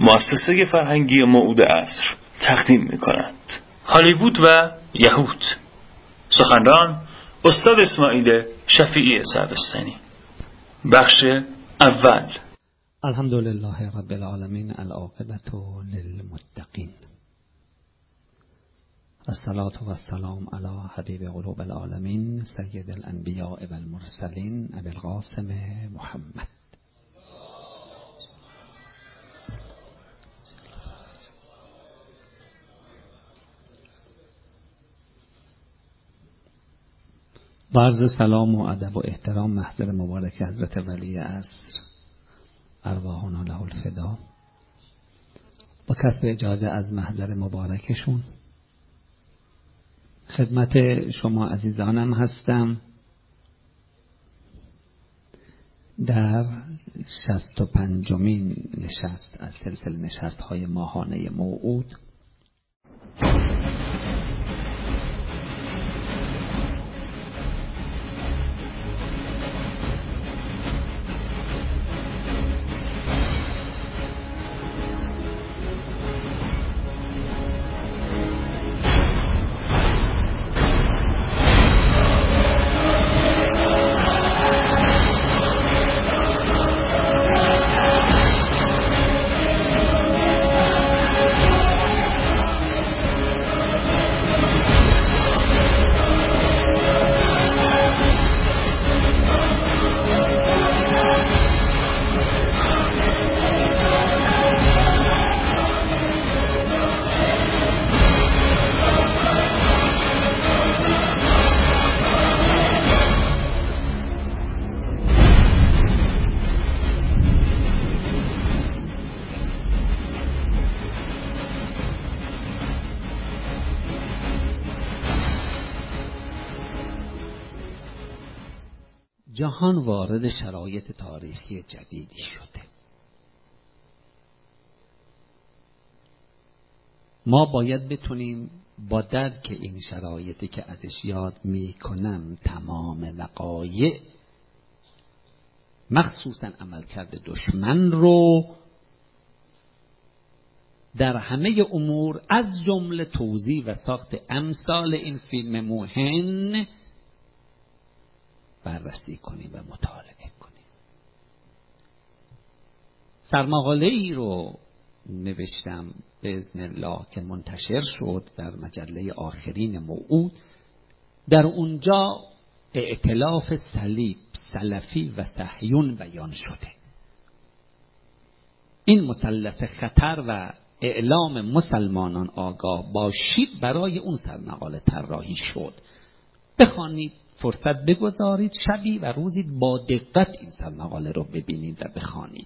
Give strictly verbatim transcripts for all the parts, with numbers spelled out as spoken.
مؤسسه فرهنگی موعود عصر تقدیم می‌کند. هالیوود و یهود. سخنران استاد اسماعیل شفیعی سروستانی. بخش اول. الحمدلله رب العالمین، العاقبة للمتقین، الصلاة و السلام علی حبیب قلوب العالمین سید الانبیاء و المرسلین ابی القاسم محمد. با عرض سلام و ادب و احترام محضر مبارک حضرت ولی عصر ارواحنا له الفدا، با کسب اجازه از محضر مبارکشون خدمت شما عزیزانم هستم در شصت و پنجمین نشست از سلسله نشست های ماهانه موعود. جهان وارد شرایط تاریخی جدیدی شده. ما باید بتونیم با درک این شرایطی که ازش یاد میکنم تمام وقایع، مخصوصا عملکرد دشمن رو در همه امور از جمله توزیع و ساخت امثال این فیلم موهن بررسی کنیم و مطالعه کنیم. سرمقاله ای رو نوشتم باذن الله که منتشر شد در مجله آخرین موعود. در اونجا ائتلاف صلیب، سلفی و صهیون بیان شده. این مثلث خطر و اعلام مسلمانان آگاه باشید برای اون سرمقاله طراحی شد. بخوانید، فرصت بگذارید، شبی و روزی با دقت این سرمقاله رو ببینید و بخوانید.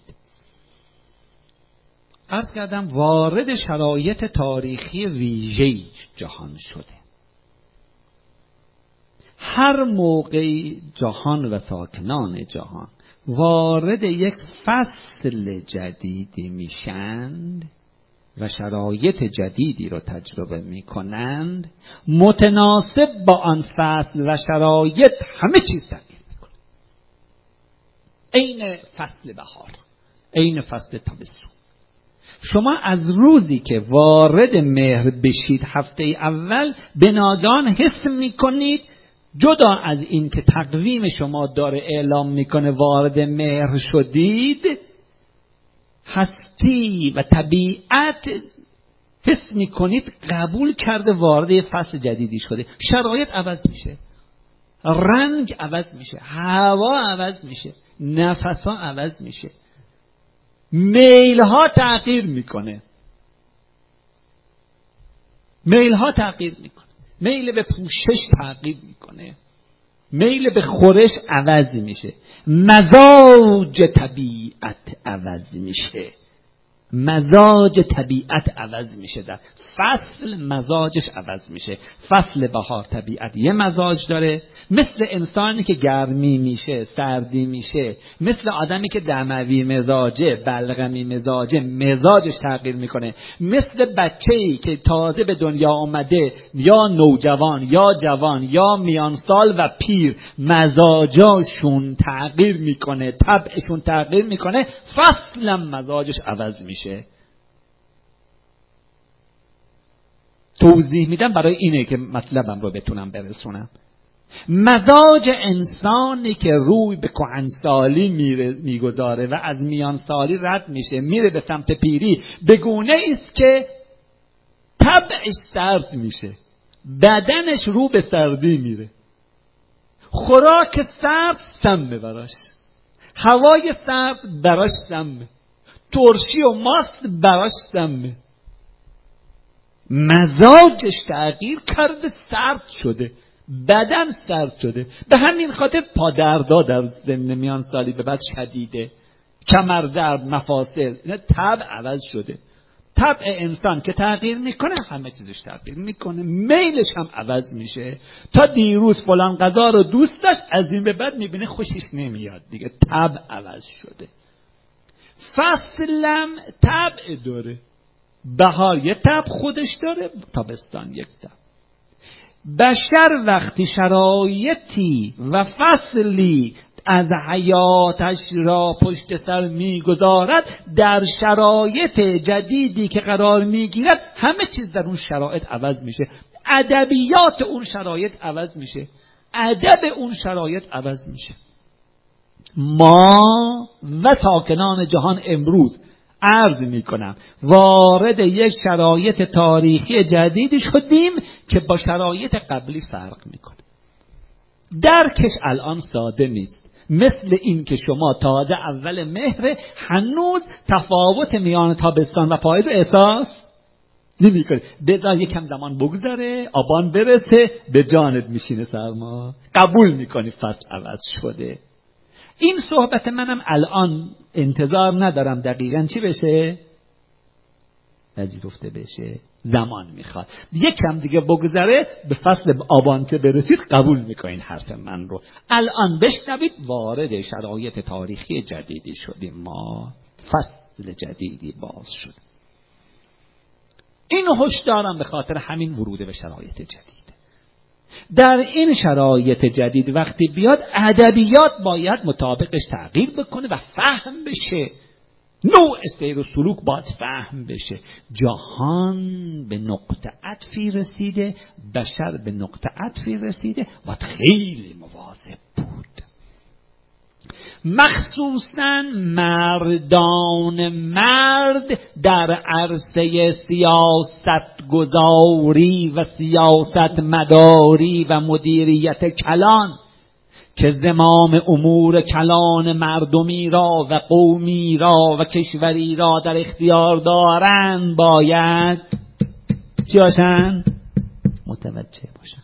عرض کردم وارد شرایط تاریخی ویژه‌ای جهان شده. هر موقعی جهان و ساکنان جهان وارد یک فصل جدیدی میشند و شرایط جدیدی رو تجربه می کنند، متناسب با آن فصل و شرایط همه چیز تغییر می کنه. عین فصل بهار، عین فصل تابستون. شما از روزی که وارد مهر بشید هفته اول به ناگهان حس می کنید جدا از این که تقویم شما داره اعلام میکنه وارد مهر شدید، هستی و طبیعت حس میکنید قبول کرده وارد فصل جدیدی شده. شرایط عوض میشه، رنگ عوض میشه، هوا عوض میشه، نفس‌ها عوض میشه، میل‌ها تغییر میکنه. میل‌ها تغییر میکنه. میل به پوشش تغییر میکنه. میل به خورش عوض میشه. مزاج طبیعت عوض میشه. مزاج طبیعت عوض میشه. در فصل مزاجش عوض میشه. فصل بهار طبیعت یه مزاج داره، مثل انسانی که گرمی میشه، سردی میشه، مثل آدمی که دموی مزاجه، بلغمی مزاجه، مزاجش تغییر میکنه، مثل بچه‌ای که تازه به دنیا آمده، یا نوجوان یا جوان یا میانسال و پیر، مزاجاشون تغییر میکنه، طبعشون تغییر میکنه، فصلا مزاجش عوض میشه. توضیح میدم برای اینه که مطلبم رو بتونم برسونم. مزاج انسانی که روی به کهنسالی میره میگذاره و از میانسالی رد میشه میره به سمت پیری، به گونه است که طبعش سرد میشه، بدنش رو به سردی میره، خوراک سرد سمه براش، هوای سرد براش سمه، ترشی و ماست براش سمه، مزاجش تغییر کرده، سرد شده، بدن سرد شده. به همین خاطر پادردا در سن میان سالی به بعد شدیده، کمر درد، مفاصل، طبع عوض شده. طبع انسان که تغییر میکنه همه چیزش تغییر میکنه، میلش هم عوض میشه. تا دیروز فلان غذا رو دوست داشت، از این به بعد میبینه خوشش نمیاد دیگه، طبع عوض شده. فصلم طبع داره، بهار یه طبع خودش داره، تابستان یک طبع. بشر وقتی شرایطی و فصلی از حیاتش را پشت سر میگذارد، در شرایط جدیدی که قرار میگیرد همه چیز در اون شرایط عوض میشه، ادبیات اون شرایط عوض میشه، ادب اون شرایط عوض میشه. ما و ساکنان جهان امروز عرض میکنم وارد یک شرایط تاریخی جدیدی شدیم که با شرایط قبلی فرق میکنه. درکش الان ساده نیست، مثل این که شما تازه اول مهر هنوز تفاوت میان تابستان و پاییز احساس نمی کنی. بذار یکم زمان بگذره، آبان برسه، به جانت میشینه سرما، قبول میکنی فصل عوض شده. این صحبت منم الان انتظار ندارم دقیقاً چی بشه، پذیرفته بشه، زمان میخواد. یکم دیگه بگذره به فصل آبان که برسید قبول میکنین حرف من رو. الان بشنوید، وارد شرایط تاریخی جدیدی شدیم، ما فصل جدیدی باز شد. اینو هشدارم به خاطر همین ورود به شرایط جدید. در این شرایط جدید وقتی بیاد، ادبیات باید مطابقش تغییر بکنه و فهم بشه، نوع سیر و سلوک باید فهم بشه. جهان به نقطه عطفی رسیده، بشر به نقطه عطفی رسیده، باید خیلی مواظب بود. مخصوصاً مردان مرد در عرصه سیاست گذاری و سیاست مداری و مدیریت کلان که زمام امور کلان مردمی را و قومی را و کشوری را در اختیار دارند، باید چی باشند؟ متوجه باشند.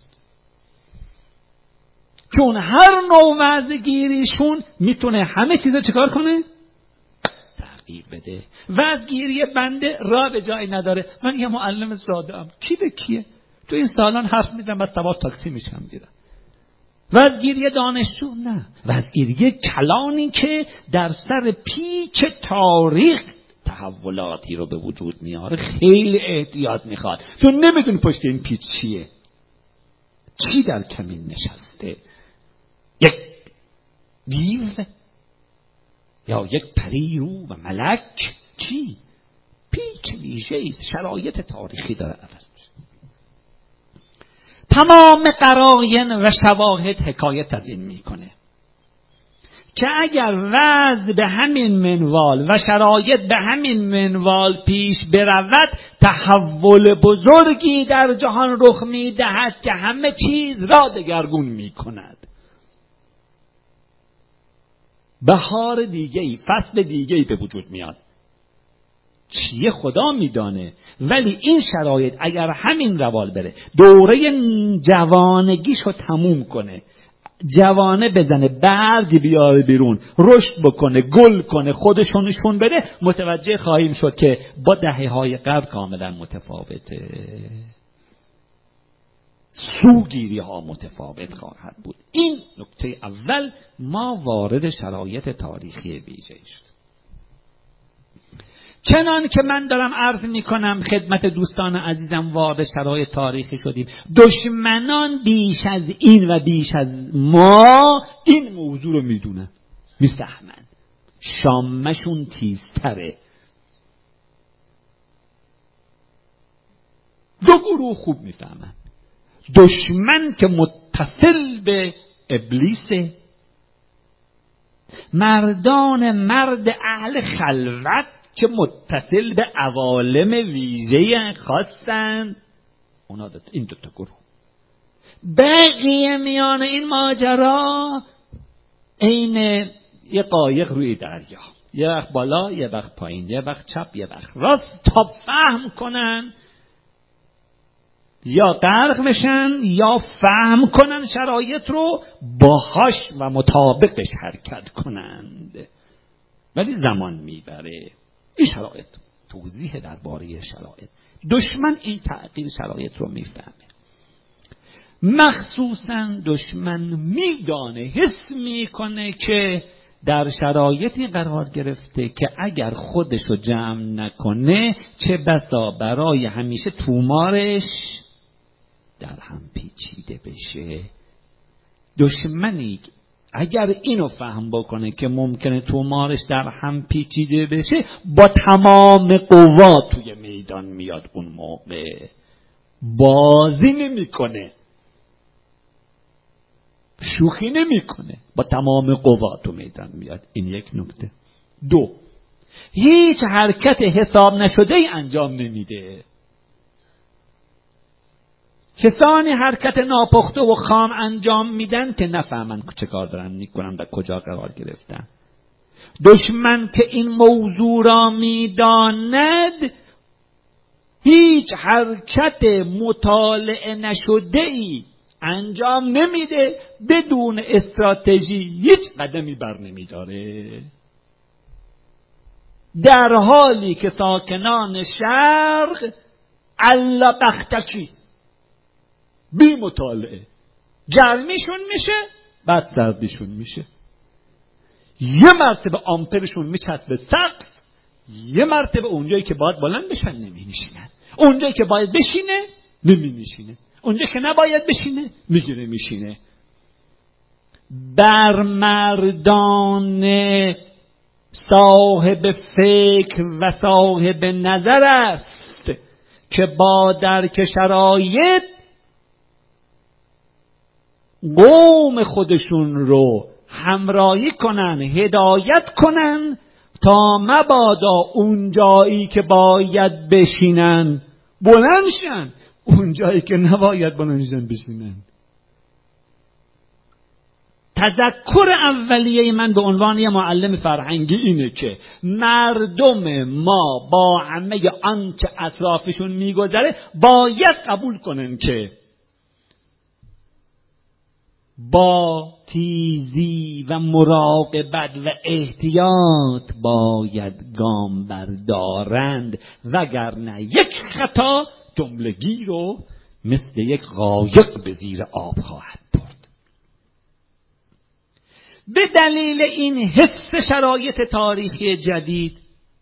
چون هر نوع وضعگیریشون میتونه همه چیز چیکار کنه؟ تغییر بده. وضعگیری بنده را به جایی نداره. من یه معلم ساده ام، کی به کیه؟ تو این سالان حرف میزنم، بعد سوار تاکسی میشم میرم. وضعگیری دانشجو نه، وضعگیری کلانی که در سر پیچ تاریخ تحولاتی رو به وجود میاره خیلی احتیاط میخواد، چون نمیدونی پشت این پیچ چیه، چی در کمین نشسته، یک دیو یا یک پریرو و ملک، چی؟ پیچ ویژه‌ای، شرایط تاریخی داره عوض میشه. تمام قرائن و شواهد حکایت از این میکنه که اگر وضع به همین منوال و شرایط به همین منوال پیش برود، تحول بزرگی در جهان رخ میدهد که همه چیز را دگرگون میکند. بهار دیگه‌ای، فصل دیگه‌ای به وجود میاد، چیه خدا میدانه. ولی این شرایط اگر همین روال بره، دوره جوانگیشو تموم کنه، جوانه بزنه، برگ بیاره بیرون، رشد بکنه، گل کنه، خودشو نشون بده، متوجه خواهیم شد که با دهه‌های قبل کاملا متفاوته. سوگیری ها متفاوت خواهد بود. این نکته اول، ما وارد شرایط تاریخی ویژه‌ای شد. چنان که من دارم عرض می کنم خدمت دوستان عزیزم، وارد شرایط تاریخی شدیم. دشمنان بیش از این و بیش از ما این موضوع رو می دونن، می فهمن، شامشون تیزتره. دو گروه خوب میفهمن. دشمن که متصل به ابلیسه، مردان مرد اهل خلوت که متصل به عوالم ویژه خاصن، اونا دو این دو تا گروه. بقیه میان این ماجرا عین یه قایق روی دریا، یه وقت بالا یه وقت پایین، یه وقت چپ یه وقت راست، تا فهم کنن یا غرق بشن یا فهم کنن شرایط رو، باهاش و مطابقش حرکت کنند، ولی زمان میبره. این شرایط توضیح درباره شرایط. دشمن این تغییر شرایط رو میفهمه، مخصوصا دشمن میدانه، حس میکنه که در شرایطی قرار گرفته که اگر خودشو جمع نکنه چه بسا برای همیشه تومارش در هم پیچیده بشه. دشمنی اگر اینو فهم بکنه که ممکنه تومارش در هم پیچیده بشه، با تمام قوا توی میدان میاد، اون موقع بازی نمیکنه، شوخی نمیکنه، با تمام قوا تو میدان میاد. این یک نکته. دو، هیچ حرکت حساب نشده ای انجام نمیده. کسانی حرکت ناپخته و خام انجام میدن که نفهمن چه کار دارن میکنن و کجا قرار گرفتن. دشمن که این موضوع را میداند، هیچ حرکت مطالعه نشده ای انجام نمیده، بدون استراتژی هیچ قدمی بر نمیداره، در حالی که ساکنان شرق الا بختکی بی مطالعه گرمیشون میشه بعد سردیشون میشه، یه مرتبه آمپرشون میچسبه سقف، یه مرتبه اونجایی که باید بلند بشن نمی نشینن، اونجایی که باید بشینه نمی نشینه، اونجا که نباید بشینه میگیره میشینه. بر مردان صاحب فکر و صاحب نظر است که با درک شرایط قوم خودشون رو همراهی کنن، هدایت کنن تا مبادا اون جایی که باید بشینن بلند شن، اون جایی که نباید بلند شن بشینن. تذکر اولیه من به عنوان یه معلم فرهنگی اینه که مردم ما با همه آنچه اطرافشون میگذره باید قبول کنن که با تیزی و مراقبت و احتیاط باید گام بردارند، وگرنه یک خطا جملگی رو مثل یک قایق به زیر آب خواهد برد. به دلیل این حس شرایط تاریخی جدید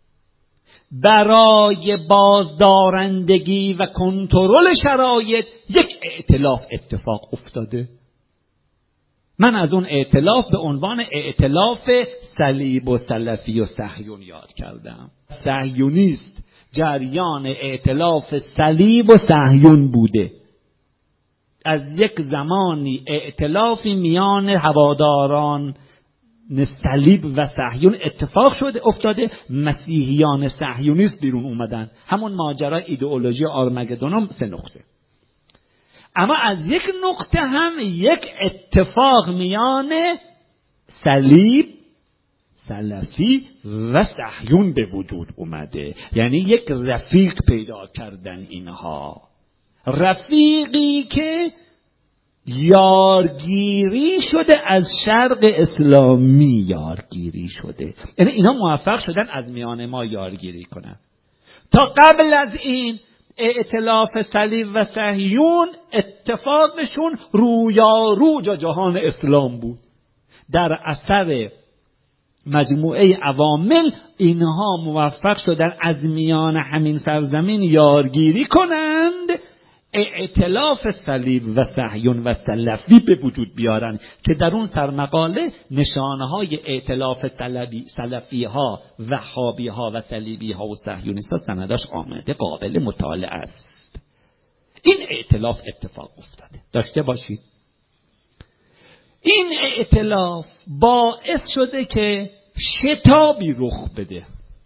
برای بازدارندگی و کنترل شرایط یک ائتلاف اتفاق افتاده. من از اون ائتلاف به عنوان ائتلاف صلیب و سلفی و صهیون یاد کردم. صهیونیست جریان ائتلاف صلیب و صهیون بوده. از یک زمانی ائتلافی میان هواداران صلیب و صهیون اتفاق شده افتاده، مسیحیان صهیونیست بیرون اومدن. همون ماجرا ایدئولوژی آرمگدون سه نقطه. اما از یک نقطه هم یک اتفاق میان صلیب، سلفی و صهیون به وجود اومده، یعنی یک رفیق پیدا کردن اینها، رفیقی که یارگیری شده از شرق اسلامی، یارگیری شده، یعنی اینا موفق شدن از میان ما یارگیری کنن. تا قبل از این ائتلاف صلیب و صهیون اتفاقشون رویاروج جهان اسلام بود. در اثر مجموعه عوامل اینها موفق شدن از میان همین سرزمین یارگیری کنند، ائتلاف صلیب و صهیون و سلفی به وجود بیارن که در اون سرمقاله نشانه های ائتلاف سلفی ها، وهابی ها و صلیبی ها و صهیونیست ها سندش آمده، قابل مطالعه است. این ائتلاف اتفاق افتاده، داشته باشید. این ائتلاف باعث شده که شتابی رخ بده.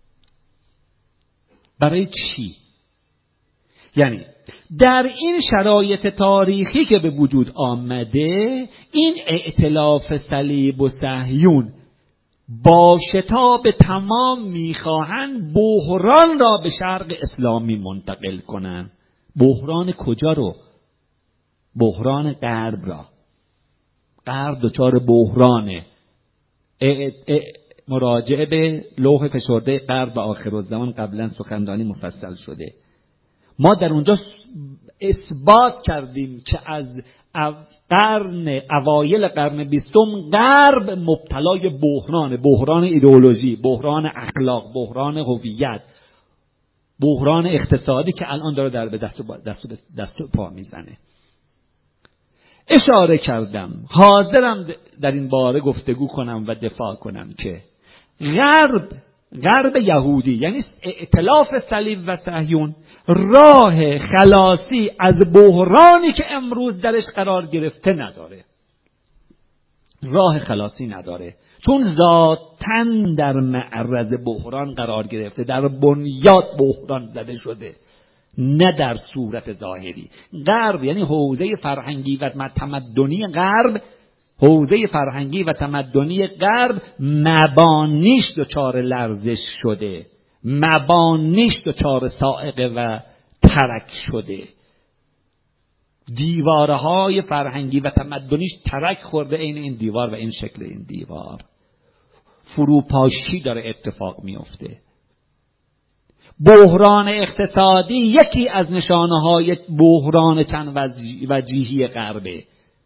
برای چی؟ یعنی در این شرایط تاریخی که به وجود آمده، این ائتلاف صلیب و صهیون با شتاب تمام میخواهند بحران را به شرق اسلامی منتقل کنند. بحران کجا رو؟ بحران غرب را. غرب دچار بحرانه. مراجعه به لوح فشرده غرب و آخرالزمان قبلا سخنرانی مفصل شده. ما در اونجا اثبات کردیم که از قرن اوایل قرن بیستم غرب مبتلای بحران، بحران ایدئولوژی، بحران اخلاق، بحران هویت، بحران اقتصادی که الان داره در به دست و دست و دست و پا میزنه. اشاره کردم، حاضرم در این باره گفتگو کنم و دفاع کنم که غرب غرب یهودی، یعنی ائتلاف صلیب و صهیون، راه خلاصی از بحرانی که امروز درش قرار گرفته نداره. راه خلاصی نداره، چون ذاتاً در معرض بحران قرار گرفته، در بنیاد بحران زده شده، نه در صورت ظاهری. غرب یعنی حوزه فرهنگی و تمدنی غرب، حوزه فرهنگی و تمدنی غرب مبانیش دچار لرزش شده، مبانیش دچار صاعقه و ترک شده. دیوارهای فرهنگی و تمدنیش ترک خورده، این این دیوار و این شکل این دیوار. فروپاشی داره اتفاق میفته. بحران اقتصادی یکی از نشانه‌های بحران چند وجهی غربه.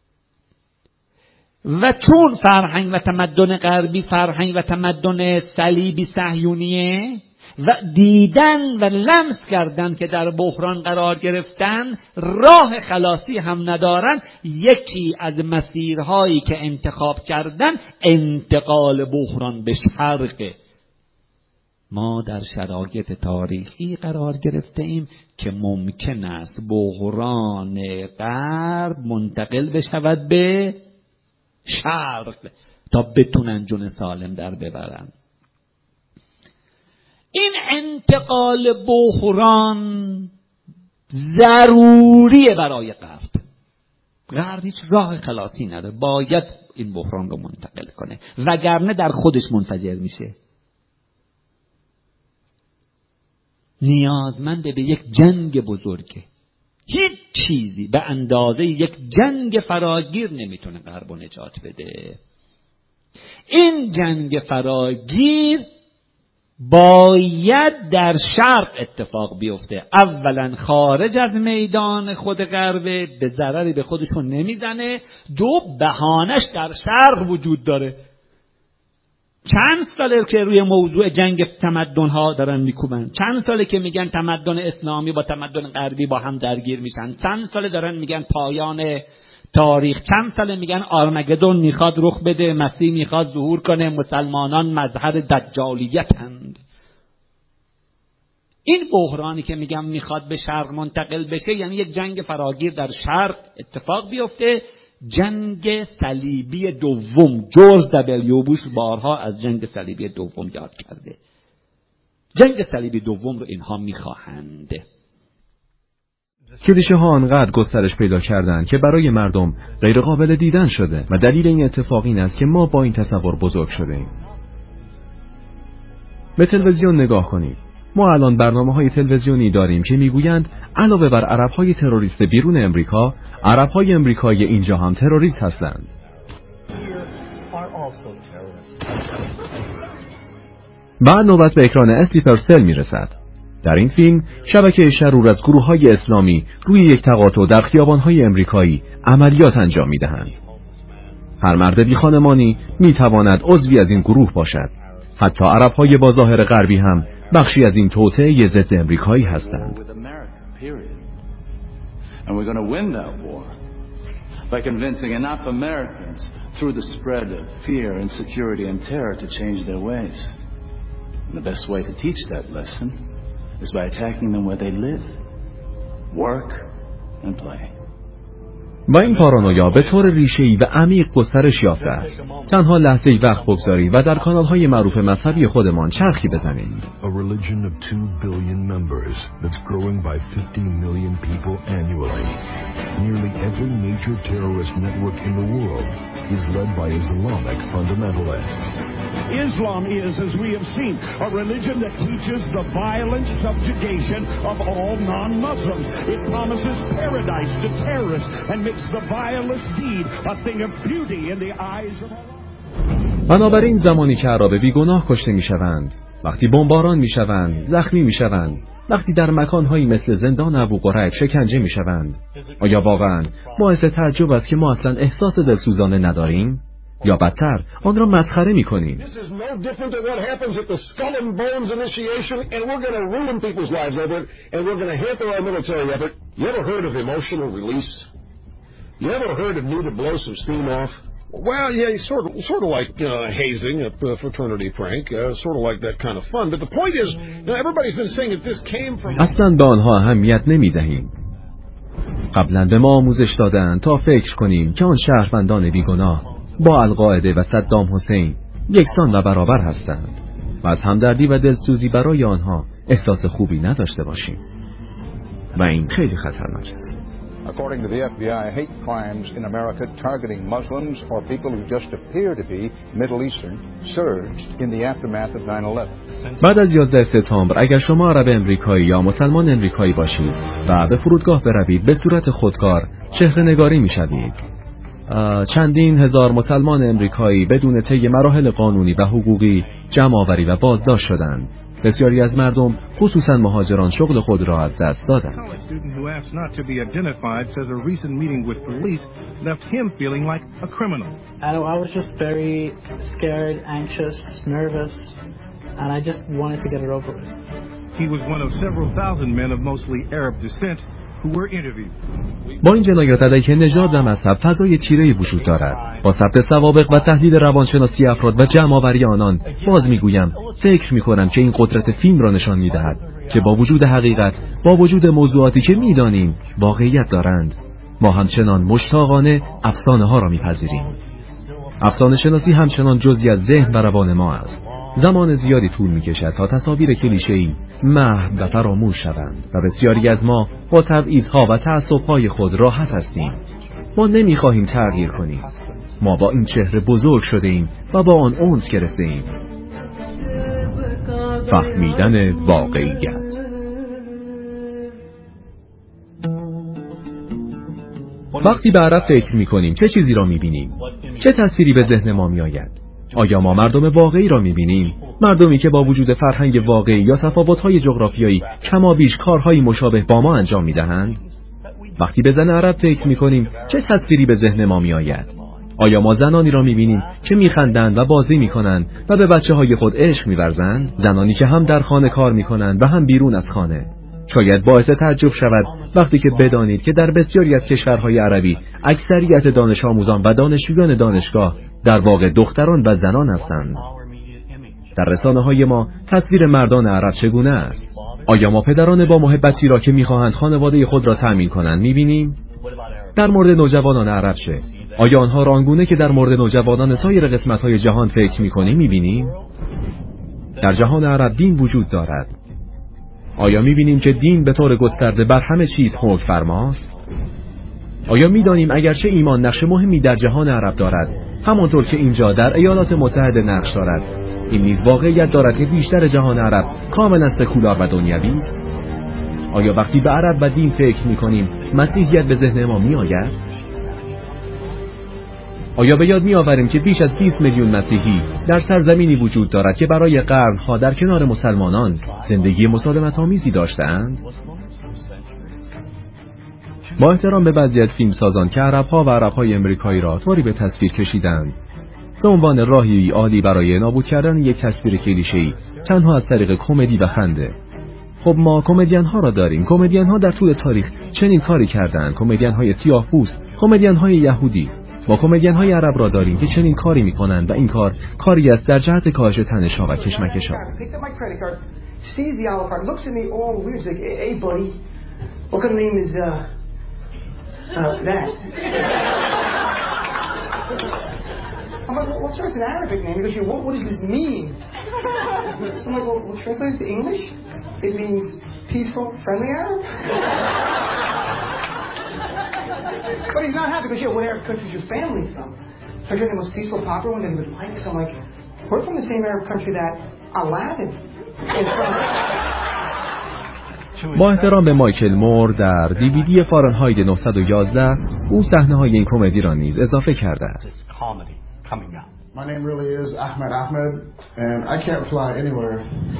و چون فرهنگ و تمدن غربی فرهنگ و تمدن صلیبی صهیونیه و دیدن و لمس کردن که در بحران قرار گرفتن، راه خلاصی هم ندارن، یکی از مسیرهایی که انتخاب کردن انتقال بحران به شرق. ما در شرایط تاریخی قرار گرفته ایم که ممکن است بحران غرب منتقل بشود به شرق تا بتونن جون سالم در ببرن. این انتقال بحران ضروریه برای غرب. غرب هیچ راه خلاصی نداره، باید این بحران رو منتقل کنه، وگرنه در خودش منفجر میشه. نیازمند به یک جنگ بزرگه. هیچ چیزی به اندازه یک جنگ فراگیر نمیتونه غرب رو نجات بده. این جنگ فراگیر باید در شرق اتفاق بیفته. اولا خارج از میدان خود غربه، به ضرری به خودشون نمیزنه. دو، بهانش در شرق وجود داره. چند ساله که روی موضوع جنگ تمدن‌ها دارن میکوبن، چند ساله که میگن تمدن اسلامی با تمدن غربی با هم درگیر میشن، چند ساله دارن میگن پایان تاریخ، چند ساله میگن آرمگدون میخواد رخ بده، مسیح میخواد ظهور کنه، مسلمانان مظهر دجالیتند. این بحرانی که میگم میخواد به شرق منتقل بشه، یعنی یک جنگ فراگیر در شرق اتفاق بیفته. جنگ صلیبی دوم، جورج دبلیو بوش بارها از جنگ صلیبی دوم یاد کرده. جنگ صلیبی دوم رو اینها میخواهند. کلیشه ها انقدر گسترش پیدا کردند که برای مردم غیر قابل دیدن شده و دلیل این اتفاق این است که ما با این تصور بزرگ شده ایم. به تلویزیون نگاه کنید. ما الان برنامه‌های تلویزیونی داریم که میگویند علاوه بر عرب‌های تروریست بیرون امریکا، عرب‌های امریکایی اینجا هم تروریست هستند. بعد نوبت به اکران اسلیپر سل میرسد. در این فیلم شبکه شرور از گروه‌های اسلامی روی یک تقاطع در خیابان‌های امریکایی عملیات انجام می‌دهند. هر مرد بی خانمانی می‌تواند عضوی از این گروه باشد. حتی عرب‌های با ظاهر غربی هم بخشی از این توطئه ضد امریکایی هستند. And we're going to win that war by convincing enough Americans through the spread of fear, insecurity, and terror to change their ways. And the best way to teach that lesson is by attacking them where they live, work, and play. و این پارانویا به طور ریشه‌ای و عمیق گسترش یافته است. تنها لحظه‌ای وقت بگذارید و در کانال‌های معروف مذهبی خودمان چرخی بزنید. A religion of two billion members that's growing by fifty million people annually. Nearly every major terrorist network in the world is led by Islamic fundamentalists. Islam is, as we have seen, a religion that teaches the violent subjugation of all non-Muslims. It promises paradise to terrorists and makes the vilest deed a thing of beauty in the eyes of Allah. بنابراین زمانی که اعراب بیگناه کشته میشوند، وقتی بمباران میشوند، زخمی میشوند، وقتی در مکانهایی مثل زندان ابوغریب شکنجه میشوند، آیا واقعا باعث تعجب است که ما اصلا احساس دلسوزانه نداریم؟ یا بدتر آن را مسخره میکنیم؟ Well, yeah, sort of, sort of like uh, hazing at the fraternity prank, uh, sort of like that kind of fun. But the point is, you know, everybody's been saying that this came from. اصلاً به آنها اهمیت نمیدهیم. قبلاً به ما آموزش دادند تا فکر کنیم که آن شهروندان بیگناه با القاعده و صدام حسین یکسان و برابر هستند و از همدردی و دلسوزی برای آنها احساس خوبی نداشته باشیم. و این خیلی خطرناک است. According to the F B I, hate crimes in America targeting Muslims or people who just appear to be Middle Eastern surged in the aftermath of nine eleven. بعد از یازده سپتامبر اگر شما عرب امریکایی یا مسلمان امریکایی باشید و به فرودگاه بروید به صورت خودکار چهره نگاری می‌شوید. چندین هزار مسلمان امریکایی بدون طی مراحل قانونی و حقوقی جمع‌آوری و بازداشت شدند. بسیاری از مردم خصوصا مهاجران شغل خود را از دست دادند. با این جنایات علیه نژاد و مذهب فضای تیره‌ای وجود دارد. با ثبت سوابق و تحلیل روانشناسی افراد و جمع‌آوری آنان باز میگویم فکر میکنم که این قدرت فیلم را نشان میدهد که با وجود حقیقت، با وجود موضوعاتی که میدانیم واقعیت دارند، ما همچنان مشتاقانه افسانه ها را میپذیریم. افسانه شناسی همچنان جزئی از ذهن و روان ما است. زمان زیادی طول می‌کشد تا تصاویر کلیشه‌ای محو و فراموش شوند و بسیاری از ما با تبعیض‌ها و تعصب‌های خود راحت هستیم. ما نمی‌خواهیم تغییر کنیم. ما با این چهره بزرگ شده ایم و با آن انس گرفته ایم. فهمیدن واقعیت. وقتی به عرب فکر می‌کنیم چه چیزی را می‌بینیم؟ چه تصویری به ذهن ما می‌آید؟ آیا ما مردم واقعی را می‌بینیم؟ مردمی که با وجود فرهنگ واقعی یا تفاوت‌های جغرافیایی کما بیش کارهای مشابه با ما انجام می‌دهند؟ وقتی به زن عرب فکر می‌کنیم چه تصویری به ذهن ما می‌آید؟ آیا ما زنانی را می‌بینیم که می‌خندند و بازی می‌کنند و به بچه‌های خود عشق می‌ورزند؟ زنانی که هم در خانه کار می‌کنند و هم بیرون از خانه؟ شاید باعث تعجب شود وقتی که بدانید که در بسیاری از کشورهای عربی اکثریت دانش آموزان و دانشجویان دانشگاه در واقع دختران و زنان هستند. در رسانه‌های ما تصویر مردان عرب چگونه است؟ آیا ما پدران با محبتی را که می‌خواهند خانواده خود را تأمین کنند می‌بینیم؟ در مورد نوجوانان عرب چه؟ آیا آنها را آنگونه که در مورد نوجوانان سایر قسمت‌های جهان فکر می‌کنیم می‌بینیم؟ در جهان عرب دین وجود دارد. آیا می‌بینیم که دین به طور گسترده بر همه چیز حکم فرماست؟ آیا می‌دانیم اگرچه ایمان نقش مهمی در جهان عرب دارد، همانطور که اینجا در ایالات متحده نقش دارد، این نیز واقعیت دارد که بیشتر جهان عرب کاملا سکولار و دنیوی است؟ آیا وقتی به عرب و دین فکر می‌کنیم مسیحیت به ذهن ما می‌آید؟ آیا به یاد می‌آوریم که بیش از بیست میلیون مسیحی در سرزمینی وجود دارد که برای قرن‌ها در کنار مسلمانان زندگی مسالمت‌آمیزی داشته‌اند؟ با احترام به بعضی از فیلمسازان که عرب‌ها و عرب‌های امریکایی را طوری به تصویر کشیدند به عنوان راهی عالی برای نابود کردن یک تصویر کلیشه‌ای تنها از طریق کمدی و خنده. خب ما کمدین-ها را داریم. کمدین-ها در طول تاریخ چنین کاری کردند. کمدین-های سیاه‌پوست، کمدین-های یهودی. ما کمدین-های عرب را داریم که چنین کاری می‌کنند و این کار کاری است در جهت کاهش تنش‌ها و کشمکش‌ها. Uh, that. I'm like, well, sir, it's an Arabic name. He goes, what, what does this mean? So I'm like, well, well, translate it to English. It means peaceful, friendly Arab. But he's not happy because, yeah, what Arab country is your family from? So I tried the most peaceful, popular one that he would like. So I'm like, we're from the same Arab country that Aladdin is from. با احترام به مایکل مور در دیویدی فارنهایت نهصد و یازده او صحنه‌های این کمدی را نیز اضافه کرده است. My name really is Ahmed Ahmed and I can't fly anywhere.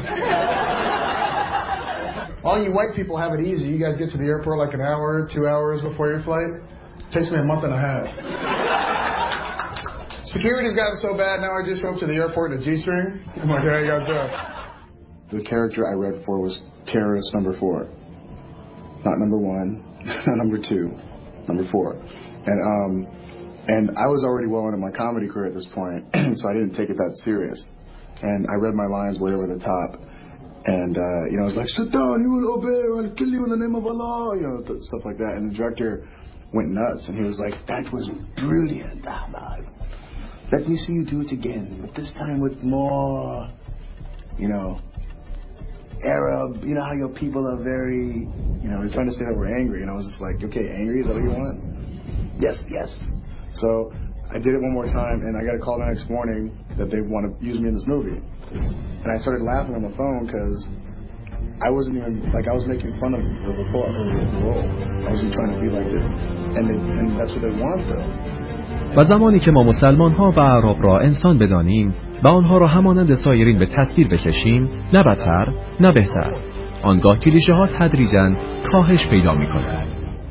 All you white people have it easy. You guys get to the airport like an hour, two hours before your flight. It takes me a month and a half. Security's gotten so bad now I just show up to the airport in a G-string. I'm like, hey, you guys doing? The character I read for was terrorist number four. Not number one, not number two, number four. And um and I was already well into my comedy career at this point, so I didn't take it that serious. And I read my lines way over the top. And uh, you know, I was like, sit down, you will obey, or I'll kill you in the name of Allah, you know, th- stuff like that. And the director went nuts and he was like, that was brilliant, Ahmad. Let me see you do it again, but this time with more, you know, Arab, you know how your people are very, you know, he's trying to say that we're angry, and I was just like, okay, angry, is that what you want? Yes, yes. So I did it one more time, and I got a call the next morning that they want to use me in this movie. And I started laughing on the phone because I wasn't even, like, I was making fun of the, the, the role. I wasn't trying to be like it. And, they, and that's what they want, though. و زمانی که ما مسلمان ها و اعراب را انسان بدانیم و آنها را همانند سایرین به تصویر بکشیم، نه بدتر نه بهتر، آنگاه کلیشه ها تدریجاً کاهش پیدا می کنند.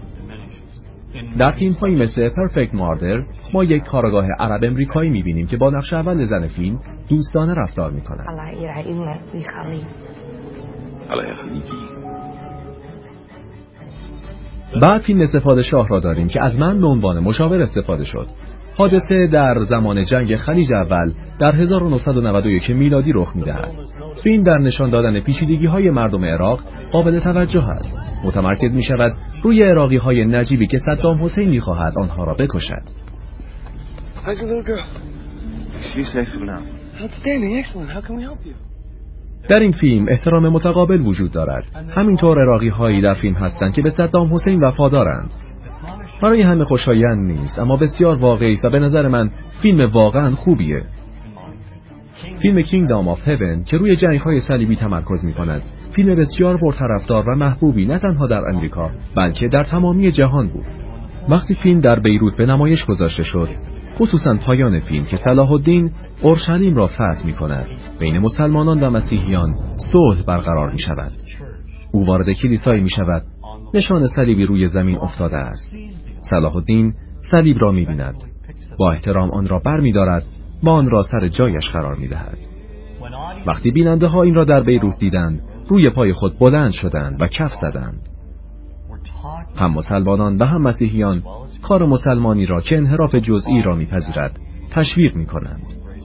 در فیلم هایی مثل پرفکت ماردر ما یک کارگاه عرب امریکایی می بینیم که با نقش اول زن فیلم دوستانه رفتار می کند. بعد فیلم مثل پادشاه را داریم که از من به عنوان مشاور استفاده شد. حادثه در زمان جنگ خلیج اول در هزار و نهصد و نود و یک میلادی رخ می‌دهد. فیلم در نشان دادن پیچیدگی‌های مردم عراق قابل توجه است. متمرکز می‌شود روی عراقی‌های نجیبی که صدام حسین می‌خواهد آنها را بکشد. در این فیلم احترام متقابل وجود دارد. همینطور عراقی‌هایی در فیلم هستند که به صدام حسین وفادارند. برای همه خوشایند نیست، اما بسیار واقعی است و به نظر من فیلم واقعا خوبیه. فیلم کینگدام آف هیون که روی جنگ‌های صلیبی تمرکز می‌کند، فیلم بسیار پرطرفدار و محبوبی نه تنها در آمریکا بلکه در تمامی جهان بود. وقتی فیلم در بیروت به نمایش گذاشته شد، خصوصا پایان فیلم که صلاح الدین اورشلیم را فتح می‌کند، بین مسلمانان و مسیحیان صلح برقرار می‌شود. او وارد کلیسایی می‌شود، نشان صلیبی روی زمین افتاده است. صلاح الدین صلیب را می‌بیند، با احترام آن را برمی‌دارد و آن را سر جایش قرار می‌دهد. وقتی بیننده‌ها این را در بیروت دیدند، روی پای خود بلند شدند و کف زدند. هم مسلمانان و هم مسیحیان کار مسلمانی را که انحراف جزئی را می‌پذیرد تشویق می‌کنند.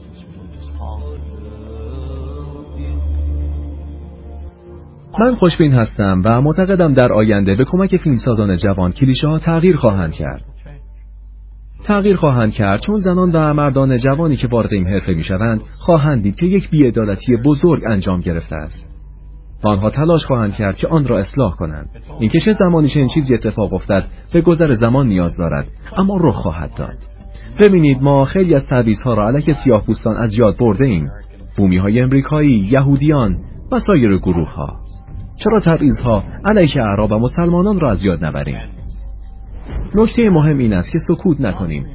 من خوشبین هستم و معتقدم در آینده به کمک فیلمسازان جوان کلیشه‌ها تغییر خواهند کرد. تغییر خواهند کرد چون زنان و مردان جوانی که وارد این حرفه می‌شوند خواهند دید که یک بی‌عدالتی بزرگ انجام گرفته است. و آنها تلاش خواهند کرد که آن را اصلاح کنند. اینکه چه زمانی چنین چیزی اتفاق افتد به گذر زمان نیاز دارد، اما رخ خواهد داد. ببینید ما خیلی از تبعیض‌ها را علیه سیاه‌پوستان از یاد برده ایم. بومی‌های امریکایی، یهودیان و سایر گروه‌ها. چرا تبعیض‌ها علیه اعراب و مسلمانان را از یاد نبریم؟ نکته مهم این است که سکوت نکنیم.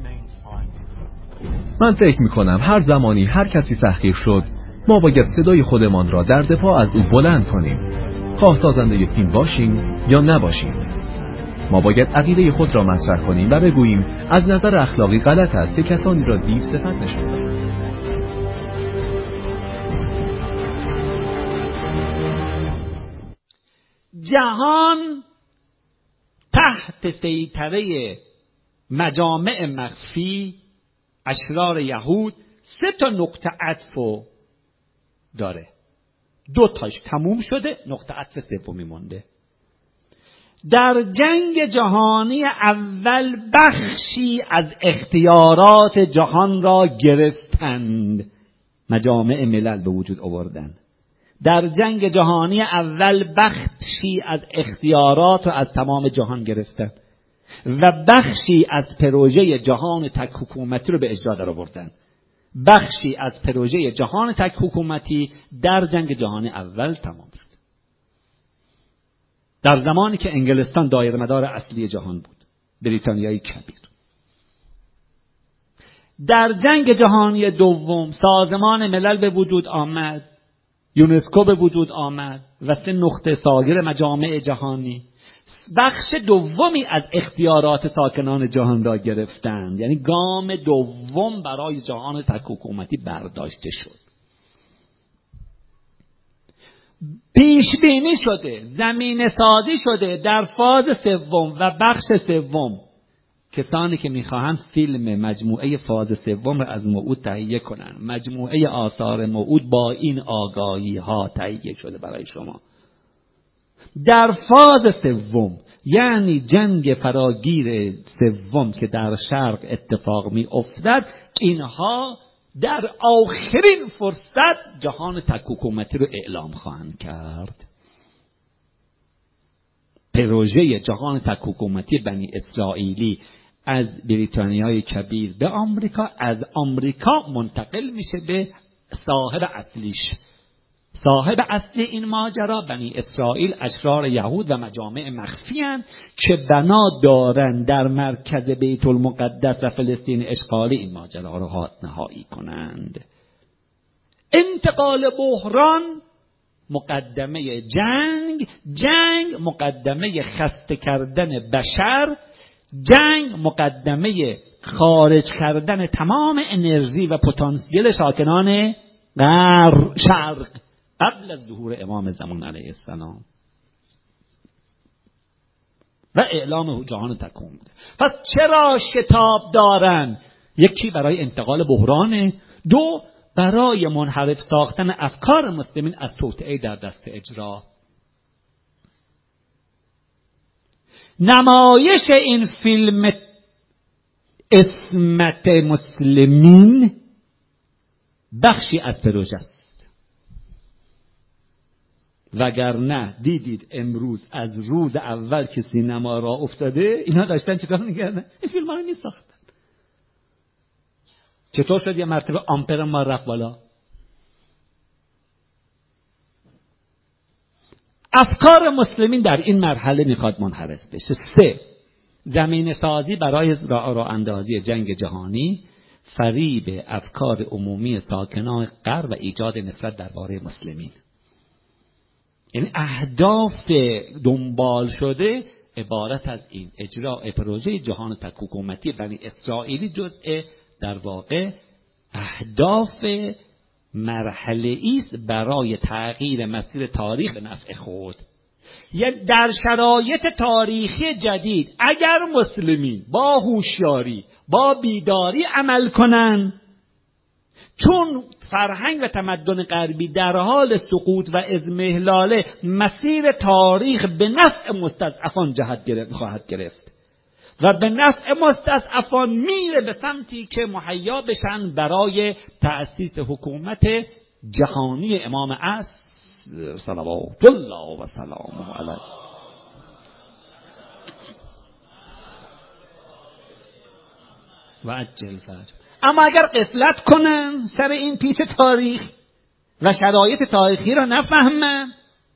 من فکر می‌کنم هر زمانی هر کسی تحقیر شد، ما باید صدای خودمان را در دفاع از او بلند کنیم. خواه سازنده فیلم باشیم یا نباشیم. ما باید عقیده خود را مطرح کنیم و بگوییم از نظر اخلاقی غلط است که کسانی را دیو صفت نشون دهیم. جهان تحت سیطره مجامع مخفی اشرار یهود سه تا نقطه عطف داره. دو تاش تموم شده، نقطه عطف سومی مونده. در جنگ جهانی اول بخشی از اختیارات جهان را گرفتند، مجامع ملل به وجود آوردند. در جنگ جهانی اول بخشی از اختیارات را از تمام جهان گرفتند و بخشی از پروژه جهان تک حکومتی رو به اجرا در آوردند. بخشی از پروژه جهان تک حکومتی در جنگ جهانی اول تمام شد. در زمانی که انگلستان دایره‌مدار اصلی جهان بود، بریتانیای کبیر. در جنگ جهانی دوم سازمان ملل به وجود آمد، یونسکو به وجود آمد و سه نقطه سایر مجامع جهانی بخش دومی از اختیارات ساکنان جهان را گرفتند. یعنی گام دوم برای جهان تک حکومتی برداشته شد. پیش بینی شده، زمینه سازی شده در فاز سوم و بخش سوم. کسانی که میخواهند فیلم مجموعه فاز سوم را از موعود تهیه کنند، مجموعه آثار موعود با این آگاهی ها تهیه شده برای شما. در فاز سوم، یعنی جنگ فراگیر سوم که در شرق اتفاق می افتد، اینها در آخرین فرصت جهان تک حکومتی رو اعلام خواهند کرد. پروژه جهان تک حکومتی بنی اسرائیلی از بریتانیای کبیر به آمریکا، از آمریکا منتقل میشه به صاحب اصلیش. صاحب اصلی این ماجرا بنی اسرائیل، اشرار یهود و مجامع مخفی هستند که بنا دارند در مرکز بیت المقدس و فلسطین اشغالی این ماجرا را نهایی کنند. انتقال بحران مقدمه جنگ، جنگ مقدمه خسته کردن بشر، جنگ مقدمه خارج کردن تمام انرژی و پتانسیل ساکنان غرب شرق قبل از ظهور امام زمان علیه السلام و اعلام جهان تکون بوده. پس چرا شتاب دارن؟ یکی برای انتقال بحران، دو برای منحرف ساختن افکار مسلمین از توطئه در دست اجرا. نمایش این فیلم اسمت مسلمین بخشی از پروژه است. وگرنه دیدید امروز از روز اول که سینما را افتاده اینا داشتن چیکار می‌کردن؟ این فیلم ها رو می‌ساختن. چطور شد یه مرتبه آمپر ما رفت بالا؟ افکار مسلمین در این مرحله میخواد منحرف بشه. سه، زمین سازی برای راه اندازی جنگ جهانی، فریب افکار عمومی ساکنان غرب و ایجاد نفرت درباره مسلمین. یعنی اهداف دنبال شده عبارت از این: اجراء پروژه جهان تک حکومتی بنی اسرائیلی جزء در واقع اهداف مرحله است برای تغییر مسیر تاریخ به نفع خود. یعنی در شرایط تاریخی جدید اگر مسلمین با هوشیاری، با بیداری عمل کنن، چون فرهنگ و تمدن غربی در حال سقوط و اضمحلاله، مسیر تاریخ به نفع مستضعفان جهت گرفت خواهد گرفت و به نفع مستضعفان میره به سمتی که مهیا بشن برای تأسیس حکومت جهانی امام عصر صلوات الله و سلامه علیه. و عجل فرج. اما اگر غفلت کنن سر این پیچ تاریخ و شرایط تاریخی را نفهمن،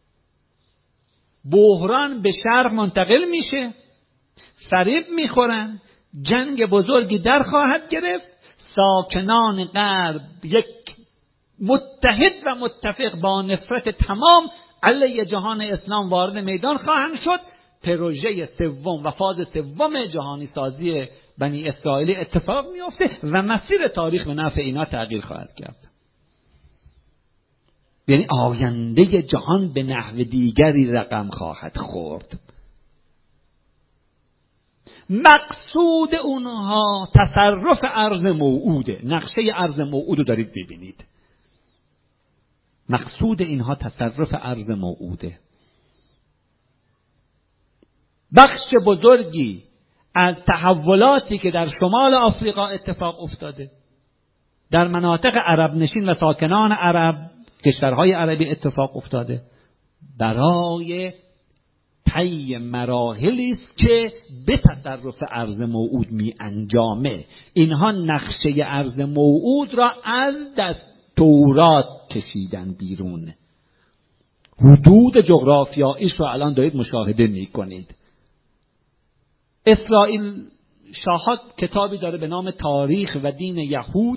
بحران به شرق منتقل میشه، فریب میخورن، جنگ بزرگی در خواهد گرفت، ساکنان غرب یک متحد و متفق با نفرت تمام علیه جهان اسلام وارد میدان خواهند شد. پروژه سوم و فاز سوم جهانی سازی بنی اسرائیل اتفاق میافته و مسیر تاریخ به نفع اینا تغییر خواهد کرد. یعنی آینده جهان به نحو دیگری رقم خواهد خورد. مقصود اونها تصرف ارض موعوده. نقشه ارض موعود رو دارید ببینید. مقصود اینها تصرف ارض موعوده. بخش بزرگی از تحولاتی که در شمال آفریقا اتفاق افتاده، در مناطق عرب نشین و ساکنان عرب، کشورهای عربی اتفاق افتاده، برای طی مراحلی است که به تطرف ارض موعود می انجامه. اینها نقشه ارض موعود را از دست تورات کشیدن بیرون. حدود جغرافیاییش رو الان دارید مشاهده می کنید. اسرائیل شاهات کتابی داره به نام تاریخ و دین یهود،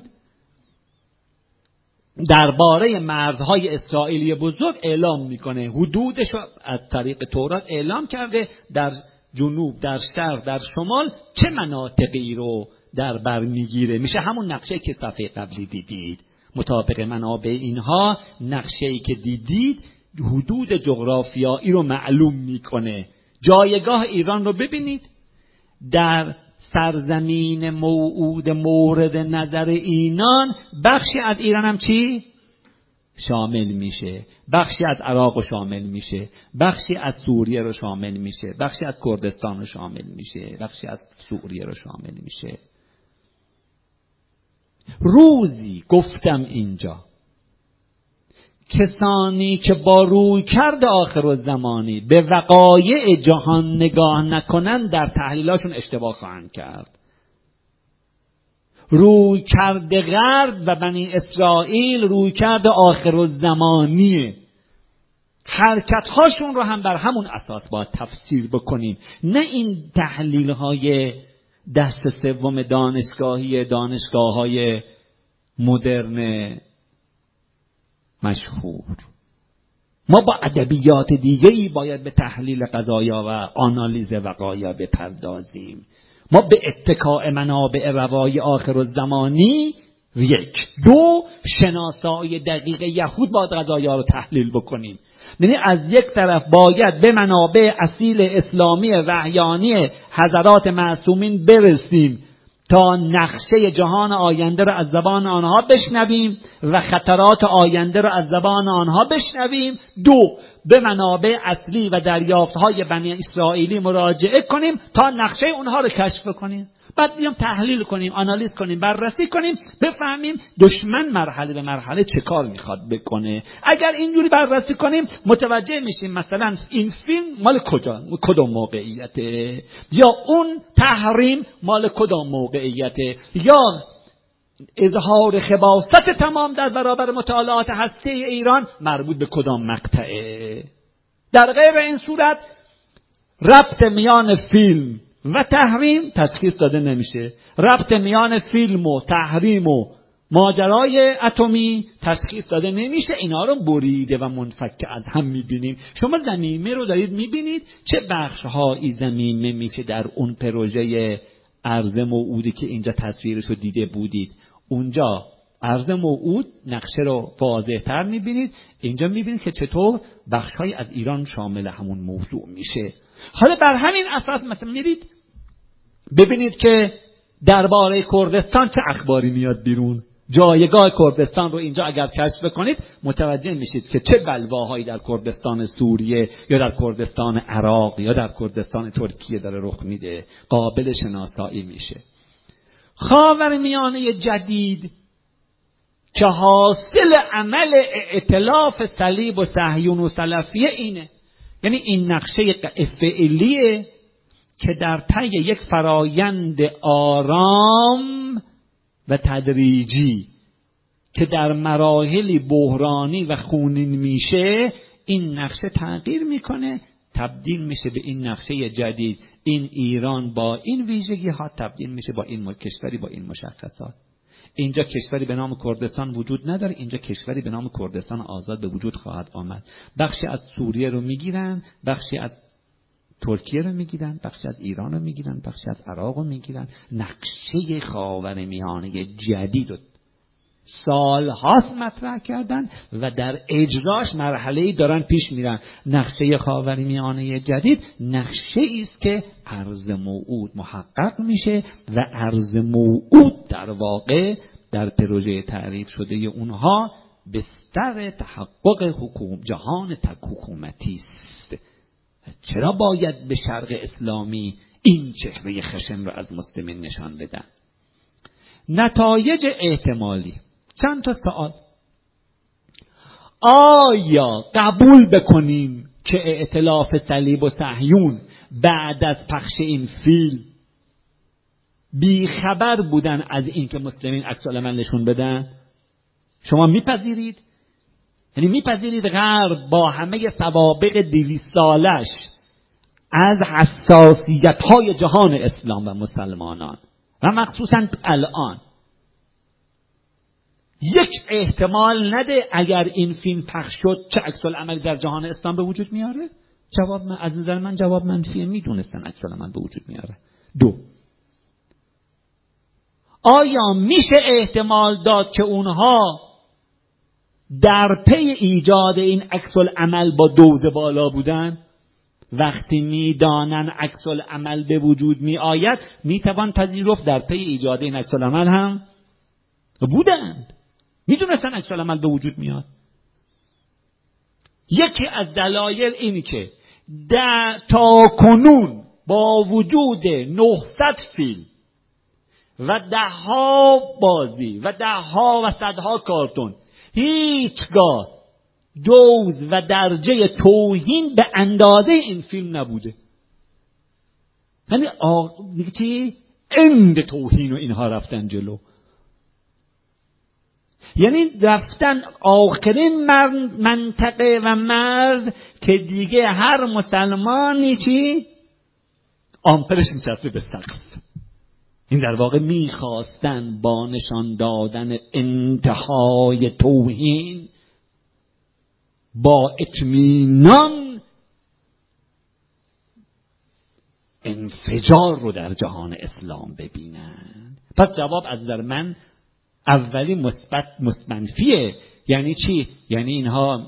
درباره مرزهای اسرائیلی بزرگ اعلام میکنه. حدودش رو از طریق تورات اعلام کرده، در جنوب، در شرق، در شمال چه مناطقی رو در بر میگیره. میشه همون نقشه که صفحه قبلی دیدید. مطابق منابع اینها نقشه‌ای که دیدید حدود جغرافیایی رو معلوم میکنه. جایگاه ایران رو ببینید، در سرزمین موعود مورد نظر اینان بخشی از ایران هم چی؟ شامل میشه. بخشی از عراق رو شامل میشه، بخشی از سوریه رو شامل میشه، بخشی از کردستان رو شامل میشه، بخشی از سوریه رو شامل میشه. روزی گفتم اینجا کسانی که با روی کرد آخرالزمانی به وقایع جهان نگاه نکنن در تحلیلاشون اشتباه خواهند کرد. روی کرد غرب و بنی اسرائیل روی کرد آخرالزمانیه. حرکت‌هاشون رو هم بر همون اساس باید تفسیر بکنیم، نه این تحلیل‌های دست سوم دانشگاهی دانشگاه‌های مدرن مشهور. ما با ادبیات دیگه‌ای باید به تحلیل قضایا و آنالیز وقایع بپردازیم. ما به اتکاء منابع روای آخرالزمانی یک. دو، شناسایی دقیق یهود باید قضایا رو تحلیل بکنیم. یعنی از یک طرف باید به منابع اصیل اسلامی وحیانی حضرات معصومین برسیم تا نقشه جهان آینده را از زبان آنها بشنویم و خطرات آینده را از زبان آنها بشنویم. دو، به منابع اصلی و دریافت‌های بنی اسرائیلی مراجعه کنیم تا نقشه اونها را کشف کنیم. بعد بیام تحلیل کنیم، آنالیز کنیم، بررسی کنیم، بفهمیم دشمن مرحله به مرحله چه کار میخواد بکنه. اگر اینجوری بررسی کنیم متوجه میشیم مثلا این فیلم مال کجا، کدام موقعیته، یا اون تحریم مال کدام موقعیته، یا اظهار خباثت تمام در برابر مطالعات هسته ایران مربوط به کدام مقطعه. در غیر این صورت ربط میان فیلم و تحریم تشخیص داده نمیشه. ربط میان فیلم و تحریم و ماجرای اتمی تشخیص داده نمیشه. اینا رو بریده و منفک از هم میبینیم. شما ضمیمه رو دارید میبینید چه بخشهایی ضمیمه میشه در اون پروژه ارض موعودی که اینجا تصویرش رو دیده بودید. اونجا ارض موعود نقشه رو واضح تر میبینید، اینجا میبینید که چطور بخشهایی از ایران شامل همون موضوع میشه. حالا بر همین اساس مثلا میرید ببینید که درباره کردستان چه اخباری میاد بیرون. جایگاه کردستان رو اینجا اگر کشف بکنید متوجه میشید که چه بلواهایی در کردستان سوریه یا در کردستان عراق یا در کردستان ترکیه داره رخ میده، قابل شناسایی میشه. خاورمیانه جدید که حاصل عمل ائتلاف صلیب و صهیون و سلفیه اینه، یعنی این نقشه فعلیه که در طی یک فرایند آرام و تدریجی که در مراحل بحرانی و خونین میشه، این نقشه تغییر میکنه، تبدیل میشه به این نقشه جدید. این ایران با این ویژگی ها تبدیل میشه با این کشوری با این مشخصات. اینجا کشوری به نام کردستان وجود نداره، اینجا کشوری به نام کردستان آزاد به وجود خواهد آمد. بخشی از سوریه رو میگیرن، بخشی از ترکیه رو میگیرن، بخشی از ایران رو میگیرن، بخشی از عراق رو میگیرن. نقشه خاورمیانه جدید رو سال هاست مطرح کردن و در اجراش مرحله‌ای دارن پیش میرن. نقشه خاورمیانه جدید نقشه است که ارض موعود محقق میشه و ارض موعود در واقع در پروژه تعریف شده اونها بستر تحقق حکومت جهان تک حکومتی است. چرا باید به شرق اسلامی این چهره خشن رو از مسلمین نشان بدن؟ نتایج احتمالی. چند تا سوال. آیا قبول بکنیم که ائتلاف صلیب و صهیون بعد از پخش این فیلم بی خبر بودن از این که مسلمین عکس العمل نشون بدن؟ شما میپذیرید؟ یعنی میپذیرید غرب با همه سوابق دویست سالش از حساسیت های جهان اسلام و مسلمانان و مخصوصا الان یک احتمال نده اگر این فیلم پخش شد چه عکس العملی در جهان اسلام به وجود میاره؟ جواب من از نظر من جواب منفیه. میدونستن عکس العمل به وجود میاره. دو، آیا میشه احتمال داد که اونها در پی ایجاد این عکس العمل با دوز بالا بودن؟ وقتی میدانن عکس العمل به وجود می آید میتوان پذیرفت در پی ایجاد این عکس العمل هم بودند. میدونستن عکس العمل به وجود میاد. یکی از دلایل اینی که در تا کنون با وجود نهصد فیلم و ده ها بازی و ده ها و صدها کارتون هیچگاه دوز و درجه توهین به اندازه این فیلم نبوده. یعنی دیگه چی؟ اند توهین و اینها رفتن جلو. یعنی رفتن آخرین منطقه و مرز که دیگه هر مسلمانی چی؟ آمپرش میچسبه به سقف. این در واقع میخواستن با نشان دادن انتهای توهین با اطمینان انفجار رو در جهان اسلام ببینن. پس جواب از نظر من اولی مثبت منفیه. یعنی چی؟ یعنی اینها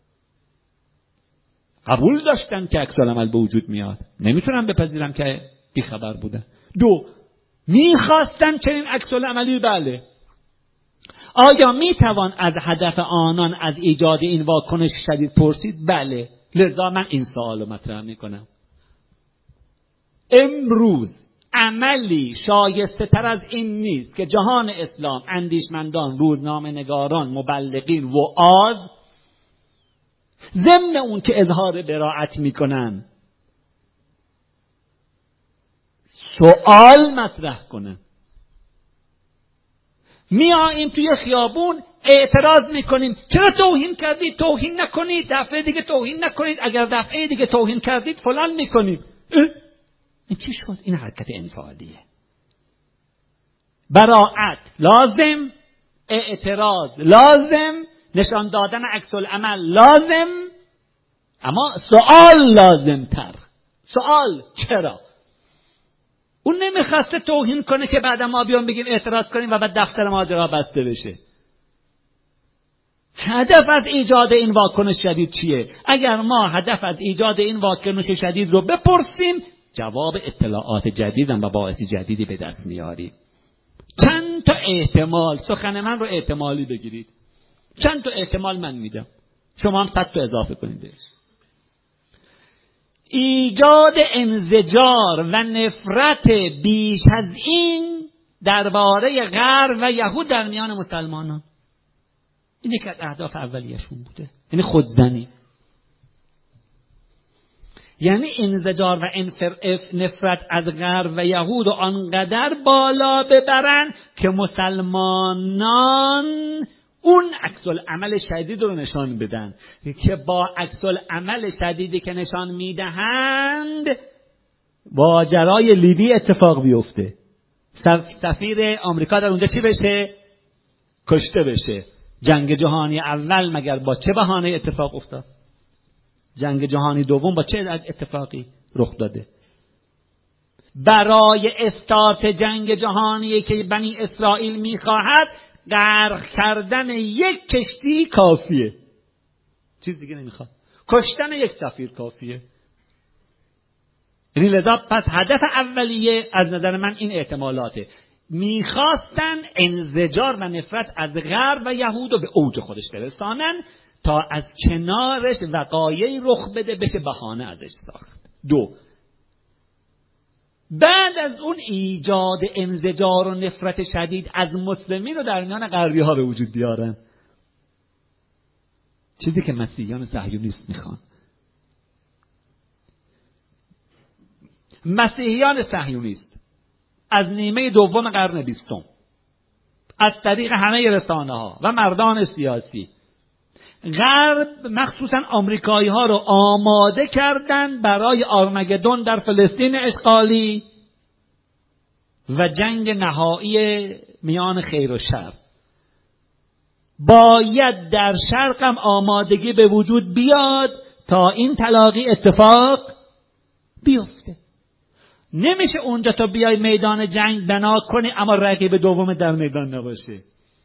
قبول داشتن که عکس العمل به وجود میاد. نمیتونم بپذیرم که بیخبر بودن. دو، میخواستن چنین عکس العملی؟ بله. آیا میتوان از هدف آنان از ایجاد این واکنش شدید پرسید؟ بله. لذا من این سوال رو مطرح میکنم. امروز عملی شایسته تر از این نیست که جهان اسلام، اندیشمندان، روزنامه نگاران، مبلغین، وعاظ ضمن اون که اظهار براءت میکنن سوال مطرح کنن. میاییم توی خیابون اعتراض میکنیم چرا توهین کردید؟ توهین نکنید، دفعه دیگه توهین نکنید، اگر دفعه دیگه توهین کردید فلان میکنیم. این چی شد؟ این حرکت انفعالیه. براءت لازم، اعتراض لازم، نشان دادن عکس العمل لازم، اما سوال لازم تر. سوال چرا؟ اون نمیخواسته توهین کنه که بعد ما بیان بگیم اعتراض کنیم و بعد دفتر ماجرا بسته بشه. هدف از ایجاد این واکنش شدید چیه؟ اگر ما هدف از ایجاد این واکنش شدید رو بپرسیم جواب اطلاعات جدید و مباحث جدیدی به دست میاریم. چند تا احتمال، سخن من رو احتمالی بگیرید. چند تا احتمال من میدم، شما هم صد تا اضافه کنید بهش. ایجاد انزجار و نفرت بیش از این درباره غرب و یهود در میان مسلمانان. این یکی از اهداف اولیه‌شون بوده، یعنی خودزنی. یعنی انزجار و نفرت از غرب و یهود رو آنقدر بالا ببرن که مسلمانان اون عکس العمل شدید رو نشان بدن که با عکس العمل شدیدی که نشان میدهند ماجرای لیبی اتفاق بیفته، سفیر آمریکا در اونجا چی بشه؟ کشته بشه. جنگ جهانی اول مگر با چه بهانه اتفاق افتاد؟ جنگ جهانی دوم با چه اتفاقی رخ داده؟ برای استارت جنگ جهانی که بنی اسرائیل میخواهد غرق کردن یک کشتی کافیه، چیز دیگه نمیخواد. کشتن یک سفیر کافیه. یعنی لذا پس هدف اولیه از نظر من این احتمالاته. میخواستن انزجار و نفرت از غرب و یهود رو به اوج خودش برسانن تا از کنارش وقایعی رخ بده بشه بهانه ازش ساخت. دو، بعد از اون ایجاد انزجار و نفرت شدید از مسلمین رو در میان غربی ها به وجود بیارن، چیزی که مسیحیان صهیونیست میخوان. مسیحیان صهیونیست از نیمه دوم قرن بیستم از طریق همه رسانه ها و مردان سیاسی غرب مخصوصا آمریکایی ها رو آماده کردن برای آرمگدون در فلسطین اشغالی و جنگ نهایی میان خیر و شر. باید در شرق هم آمادگی به وجود بیاد تا این تلاقی اتفاق بیفته. نمیشه اونجا تو بیای میدان جنگ بنا کنی اما رقیب دوم در میدان نباشه.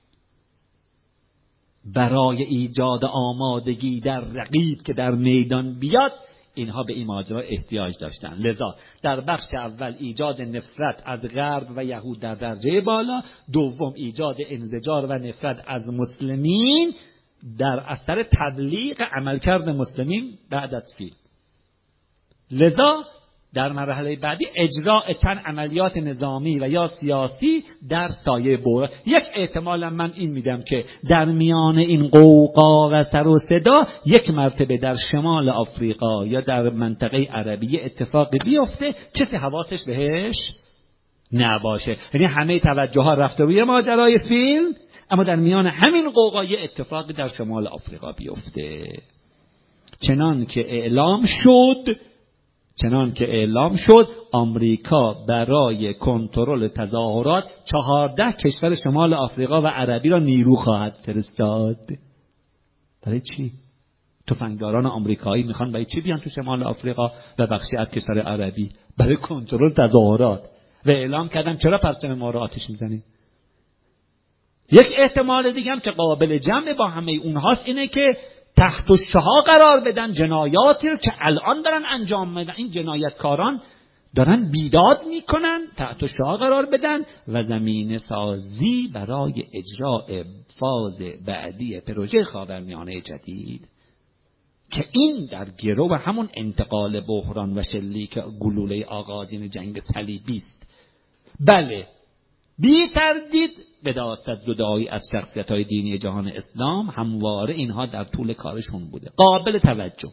برای ایجاد آمادگی در رقیب که در میدان بیاد اینها به این ماجرا احتیاج داشتن. لذا در بخش اول ایجاد نفرت از غرب و یهود در درجه بالا، دوم ایجاد انزجار و نفرت از مسلمین در اثر تبلیغ عملکرد مسلمین بعد از فیلم. لذا در مرحله بعدی اجراء چند عملیات نظامی و یا سیاسی در سایه بورا. یک احتمال من این میدم که در میان این قوقا و سر و صدا یک مرتبه در شمال آفریقا یا در منطقه عربی اتفاقی بیفته کسی حواسش بهش نباشه. یعنی همه توجه ها رفته روی ماجرای فیلم، اما در میان همین قوقا یه اتفاقی در شمال آفریقا بیفته. چنان که اعلام شد چنان که اعلام شد آمریکا برای کنترل تظاهرات چهارده کشور شمال آفریقا و عربی را نیرو خواهد فرستاد. برای چی؟ تفنگداران آمریکایی میخوان برای چی بیان تو شمال آفریقا و بخشی از کشور عربی؟ برای کنترل تظاهرات. و اعلام کردن چرا پرچم ما را آتش میزنید؟ یک احتمال دیگه هم که قابل جمع با همه اونهاست اینه که تحت الشعاع قرار بدن جنایاتی رو که الان دارن انجام میدن. این جنایتکاران دارن بیداد میکنن، تحت الشعاع قرار بدن و زمینه سازی برای اجراء فاز بعدی پروژه خاورمیانه جدید که این در گرو همون انتقال بحران و شلیک گلوله آغازین جنگ صلیبی است. بله، بی تردید بداست از جدایی از شخصیت‌های دینی جهان اسلام همواره اینها در طول کارشون بوده. قابل توجه.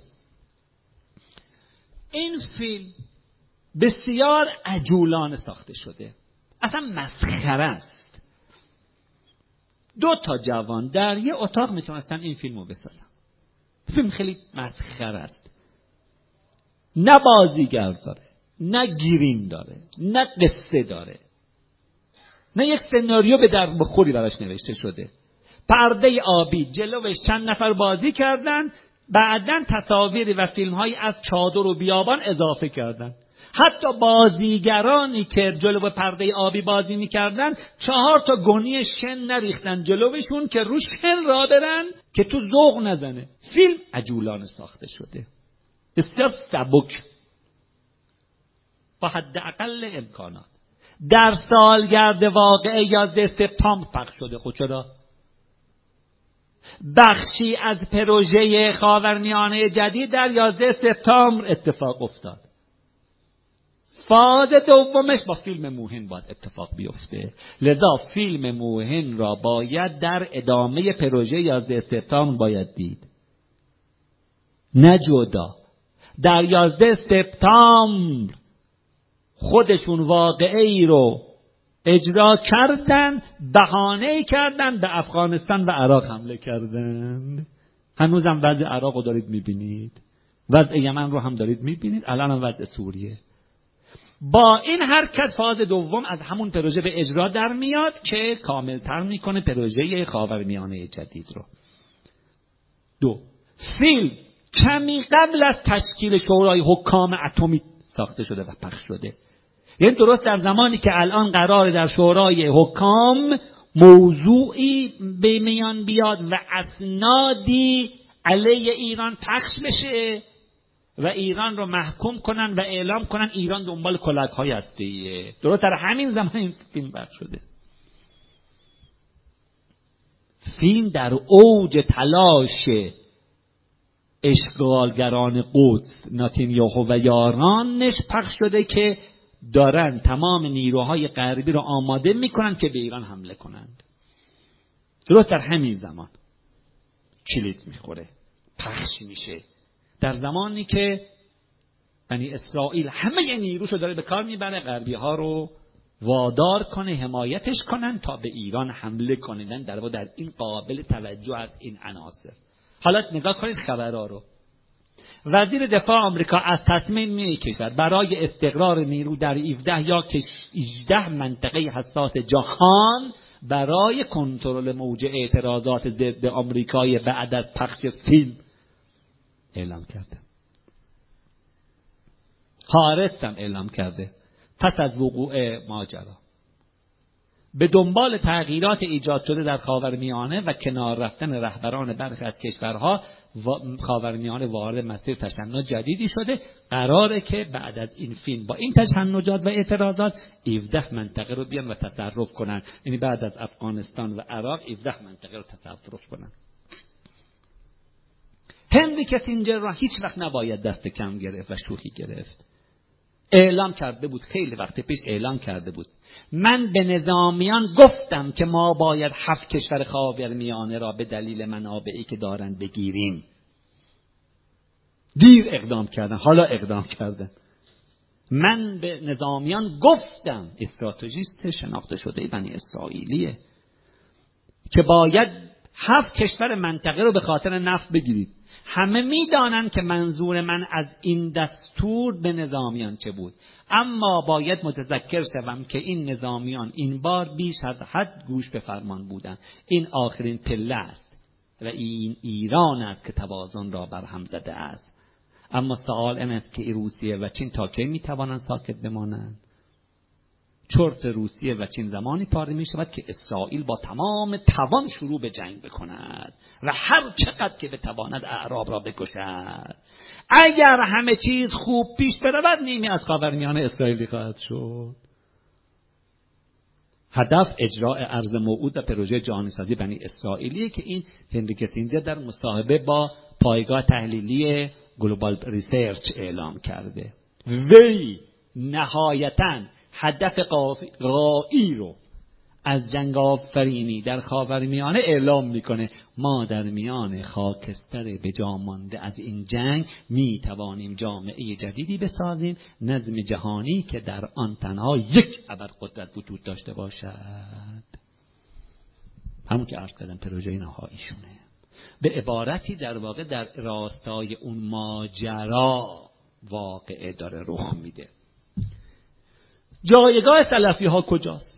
این فیلم بسیار عجولانه ساخته شده، اصلا مسخره است. دو تا جوان در یه اتاق میتونستن این فیلمو بسازن. فیلم خیلی مسخره است. نه بازیگر داره، نه گیریم داره، نه قصه داره، نه یک سناریو به درد بخوری براش نوشته شده. پرده آبی جلوش چند نفر بازی کردن، بعداً تصاویری و فیلم‌هایی از چادر و بیابان اضافه کردن. حتی بازیگرانی که جلو پرده آبی بازی می‌کردن چهار تا گونی شن نریختن جلوشون که روش شن را برن که تو ذوق نزنه. فیلم عجولانه ساخته شده، بسیار سبک با حداقل امکانات. در سالگرد واقعه یازده سپتامبر پخش شده. خود چرا؟ بخشی از پروژه خاورمیانه جدید در یازده سپتامبر اتفاق افتاد. فاز دومش با فیلم موهن باید اتفاق بیفته. لذا فیلم موهن را باید در ادامه پروژه یازده سپتامبر باید دید، نه جدا. در یازده سپتامبر خودشون واقعه ای رو اجرا کردن، بهانه کردن، به افغانستان و عراق حمله کردن. هنوزم وضع عراق رو دارید میبینید، وضع یمن رو هم دارید میبینید، الان هم وضع سوریه. با این حرکت فاز دوم از همون پروژه به اجرا در میاد که کاملتر میکنه پروژه خاورمیانه جدید رو. دو، فیلم کمی قبل از تشکیل شورای حکام اتمی ساخته شده و پخش شده. یعنی درست در زمانی که الان قرار در شورای حکام موضوعی به میان بیاد و اسنادی علیه ایران پخش بشه و ایران رو محکوم کنن و اعلام کنن ایران دنبال کلاه‌های هسته‌ایه، درست در همین زمان این فیلم پخش شده. فیلم در اوج تلاش اشغالگران قدس نتانیاهو و یارانش پخش شده که دارن تمام نیروهای غربی رو آماده میکنن که به ایران حمله کنند. درست در همین زمان کلید میخوره، پخش میشه، در زمانی که بنی اسرائیل همه نیروشو داره به کار میبره غربی ها رو وادار کنه حمایتش کنن تا به ایران حمله کنن. در واقع در این قابل توجه از این عناصر. حالا نگاه کنید خبرها رو. وزیر دفاع آمریکا از تصمیم میکشد برای استقرار نیرو در هفده یا هجده منطقه حساس جهان برای کنترل موج اعتراضات ضد آمریکای بعد از پخش فیلم اعلام کرده. هارس هم اعلام کرده پس از وقوع ماجرا به دنبال تغییرات ایجاد شده در خاورمیانه و کنار رفتن رهبران برخی از کشورها، خاورمیانه وارد مسیر تشنج جدیدی شده. قراره که بعد از این فیلم با این تشنجات و اعتراضات هفده منطقه رو بیان و تصرف کنن. یعنی بعد از افغانستان و عراق هفده منطقه رو تصرف کنن. هنری کسینجر را هیچ وقت نباید دست کم گرفت و شوخی گرفت. اعلام کرده بود، خیلی وقت پیش اعلام کرده بود، من به نظامیان گفتم که ما باید هفت کشور خاورمیانه را به دلیل منابعی که دارن بگیریم. دیر اقدام کردن، حالا اقدام کردن. من به نظامیان گفتم، استراتژیست شناخته شده بنی اسرائیلیه، که باید هفت کشور منطقه رو به خاطر نفت بگیرید. همه میدانند که منظور من از این دستور به نظامیان چه بود، اما باید متذکر شوم که این نظامیان این بار بیش از حد گوش به فرمان بودند. این آخرین پله است و این ایران است که توازن را برهم زده است. اما سوال این است که روسیه و چین تا کی میتوانند ساکت بمانند؟ چرت روسیه و چین زمانی پاره می شود که اسرائیل با تمام توان شروع به جنگ بکند و هر چقدر که بتواند اعراب را بکشد. اگر همه چیز خوب پیش برود نیمی از خاورمیانه اسرائیلی خواهد شد. هدف اجراء ارض موعود و پروژه جهانی‌سازی بنی اسرائیلیه که این هنری کسینجر در مصاحبه با پایگاه تحلیلی گلوبال ریسرچ اعلام کرده. وی نهایتاً هدف غایی رو از جنگ آفرینی در خاورمیانه اعلام میکنه. ما در میان خاکستر به جا مانده از این جنگ می توانیم جامعه جدیدی بسازیم، نظم جهانی که در آن تنها یک ابرقدرت وجود داشته باشد. همون که عرض کردم پروژه نهاییشونه. به عبارتی در واقع در راستای اون ماجرا واقعه داره رخ میده. جایگاه سلفی ها کجاست؟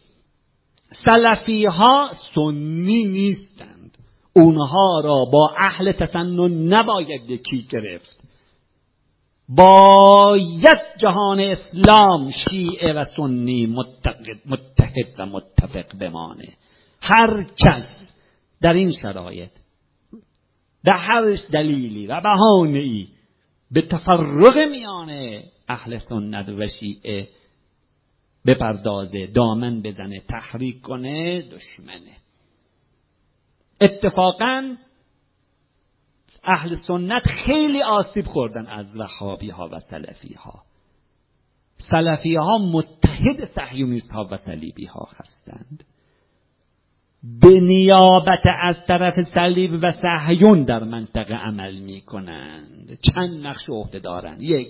سلفی ها سنی نیستند. اونها را با اهل تسنن نباید یکی گرفت. باید جهان اسلام شیعه و سنی متحد و متفق بمانه. هر کس در این شرایط به هر دلیلی و بهانه‌ای به تفرق میان اهل سنت و شیعه بپردازه، دامن بزنه، تحریک کنه، دشمنه. اتفاقاً اهل سنت خیلی آسیب خوردن از وهابی ها و سلفی ها. سلفی ها متحد صهیونیست ها و صلیبی ها هستند. به نیابت از طرف صلیب و صهیون در منطقه عمل می کنند. چند نقش عهده دارند. یک،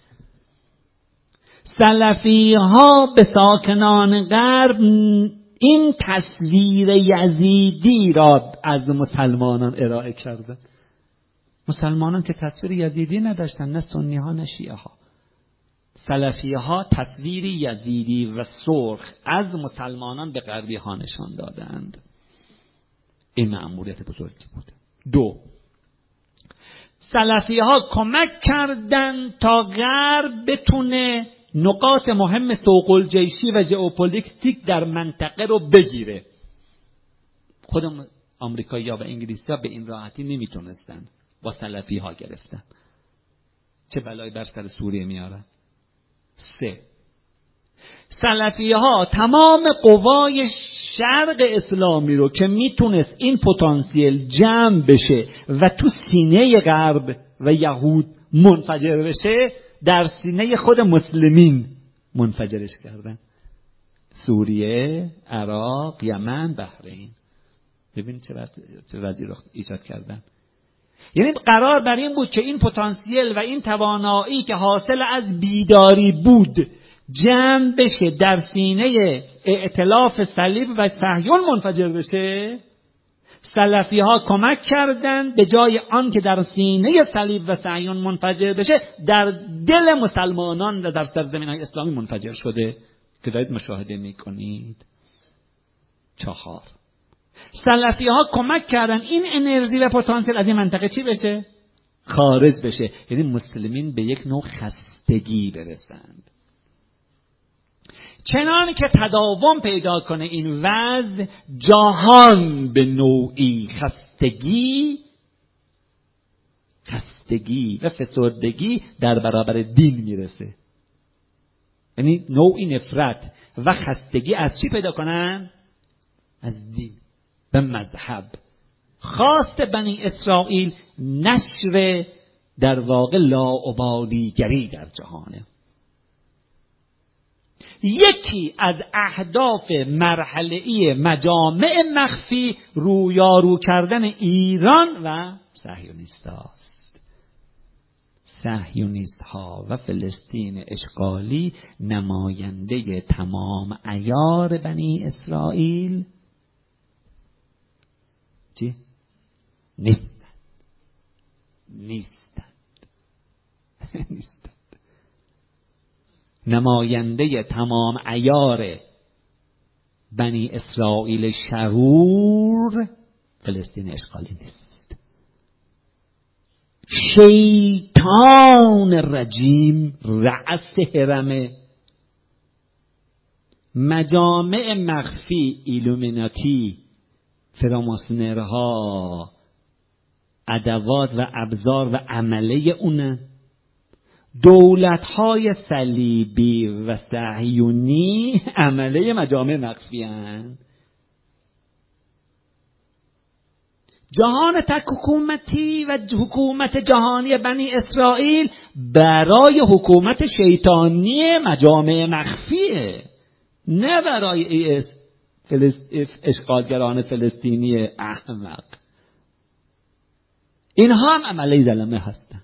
سلفی ها به ساکنان غرب این تصویر یزیدی را از مسلمانان ارائه کردند. مسلمانان که تصویر یزیدی نداشتند، نه سنی ها نه شیعه ها. سلفی ها تصویر یزیدی و سرخ از مسلمانان به غربی ها نشان دادند. این مأموریت بزرگی بود. دو، سلفی ها کمک کردند تا غرب بتونه نقاط مهم سوق الجیشی و ژئوپلیتیک در منطقه رو بگیره. خود آمریکایی‌ها و انگلیسی‌ها به این راحتی نمیتونستن، با سلفی ها گرفتن. چه بلایی بر سر سوریه میارن. سه، سلفی ها تمام قوای شرق اسلامی رو که میتونست این پتانسیل جمع بشه و تو سینه غرب و یهود منفجر بشه، در سینه خود مسلمین منفجرش کردن. سوریه، عراق، یمن، بحرین. ببین چه وضعی رو ایجاد کردن. یعنی قرار بر این بود که این پتانسیل و این توانایی که حاصل از بیداری بود جمع بشه، در سینه ائتلاف صلیب و صهیون منفجر بشه. سلفی ها کمک کردن، به جای آن که در سینه صلیب و صهیون منفجر بشه، در دل مسلمانان و در سرزمین های اسلامی منفجر شده که دارید مشاهده میکنید. چهار، سلفی ها کمک کردن این انرژی و پتانسیل از این منطقه چی بشه؟ خارج بشه. یعنی مسلمین به یک نوع خستگی برسند. چنان که تداوم پیدا کنه این وضع، جهان به نوعی خستگی خستگی و فسردگی در برابر دین میرسه. یعنی نوعی نفرت و خستگی از چی پیدا کنن؟ از دین و مذهب. خواست بنی اسرائیل نشر در واقع لاابالیگری در جهانه. یکی از اهداف مرحله‌ای مجامع مخفی رویارو کردن ایران و صهیونیست هاست. صهیونیست ها و فلسطین اشغالی نماینده تمام عیار بنی اسرائیل چی؟ نیستند نیستند نیستند نماینده تمام عیار بنی اسرائیل شرور فلسطین اشغالی نیست. شیطان رجیم رأس هرم مجامع مخفی، ایلومیناتی، فراماسونرها ادوات و ابزار و عمله اونه. دولت‌های صلیبی و صهیونی عمله مجامع مخفی هستند. جهان تک حکومتی و حکومت جهانی بنی اسرائیل برای حکومت شیطانی مجامع مخفیه، نه برای ای اس اشغالگران فلسطینی احمق. اینها هم عمله ظلمه هستند.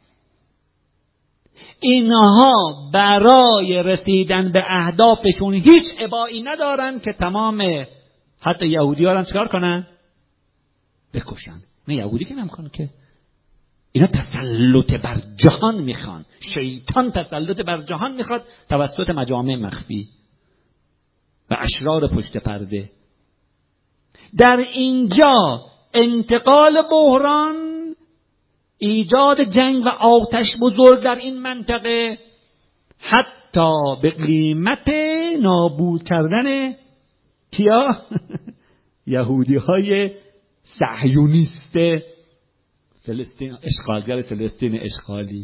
اینها برای رسیدن به اهدافشون هیچ ابایی ندارن که تمام حتی یهودی ها رو چکار کنن؟ بکشن. نه یهودی که نمیخوان که، اینا تسلط بر جهان میخوان. شیطان تسلط بر جهان میخواد توسط مجامع مخفی و اشرار پشت پرده. در اینجا انتقال بحران، ایجاد جنگ و آتش بزرگ در این منطقه، حتی به قیمت نابود کردن کیا؟ یهودی های صهیونیست فلسطین، اشغالگر فلسطین اشغالی.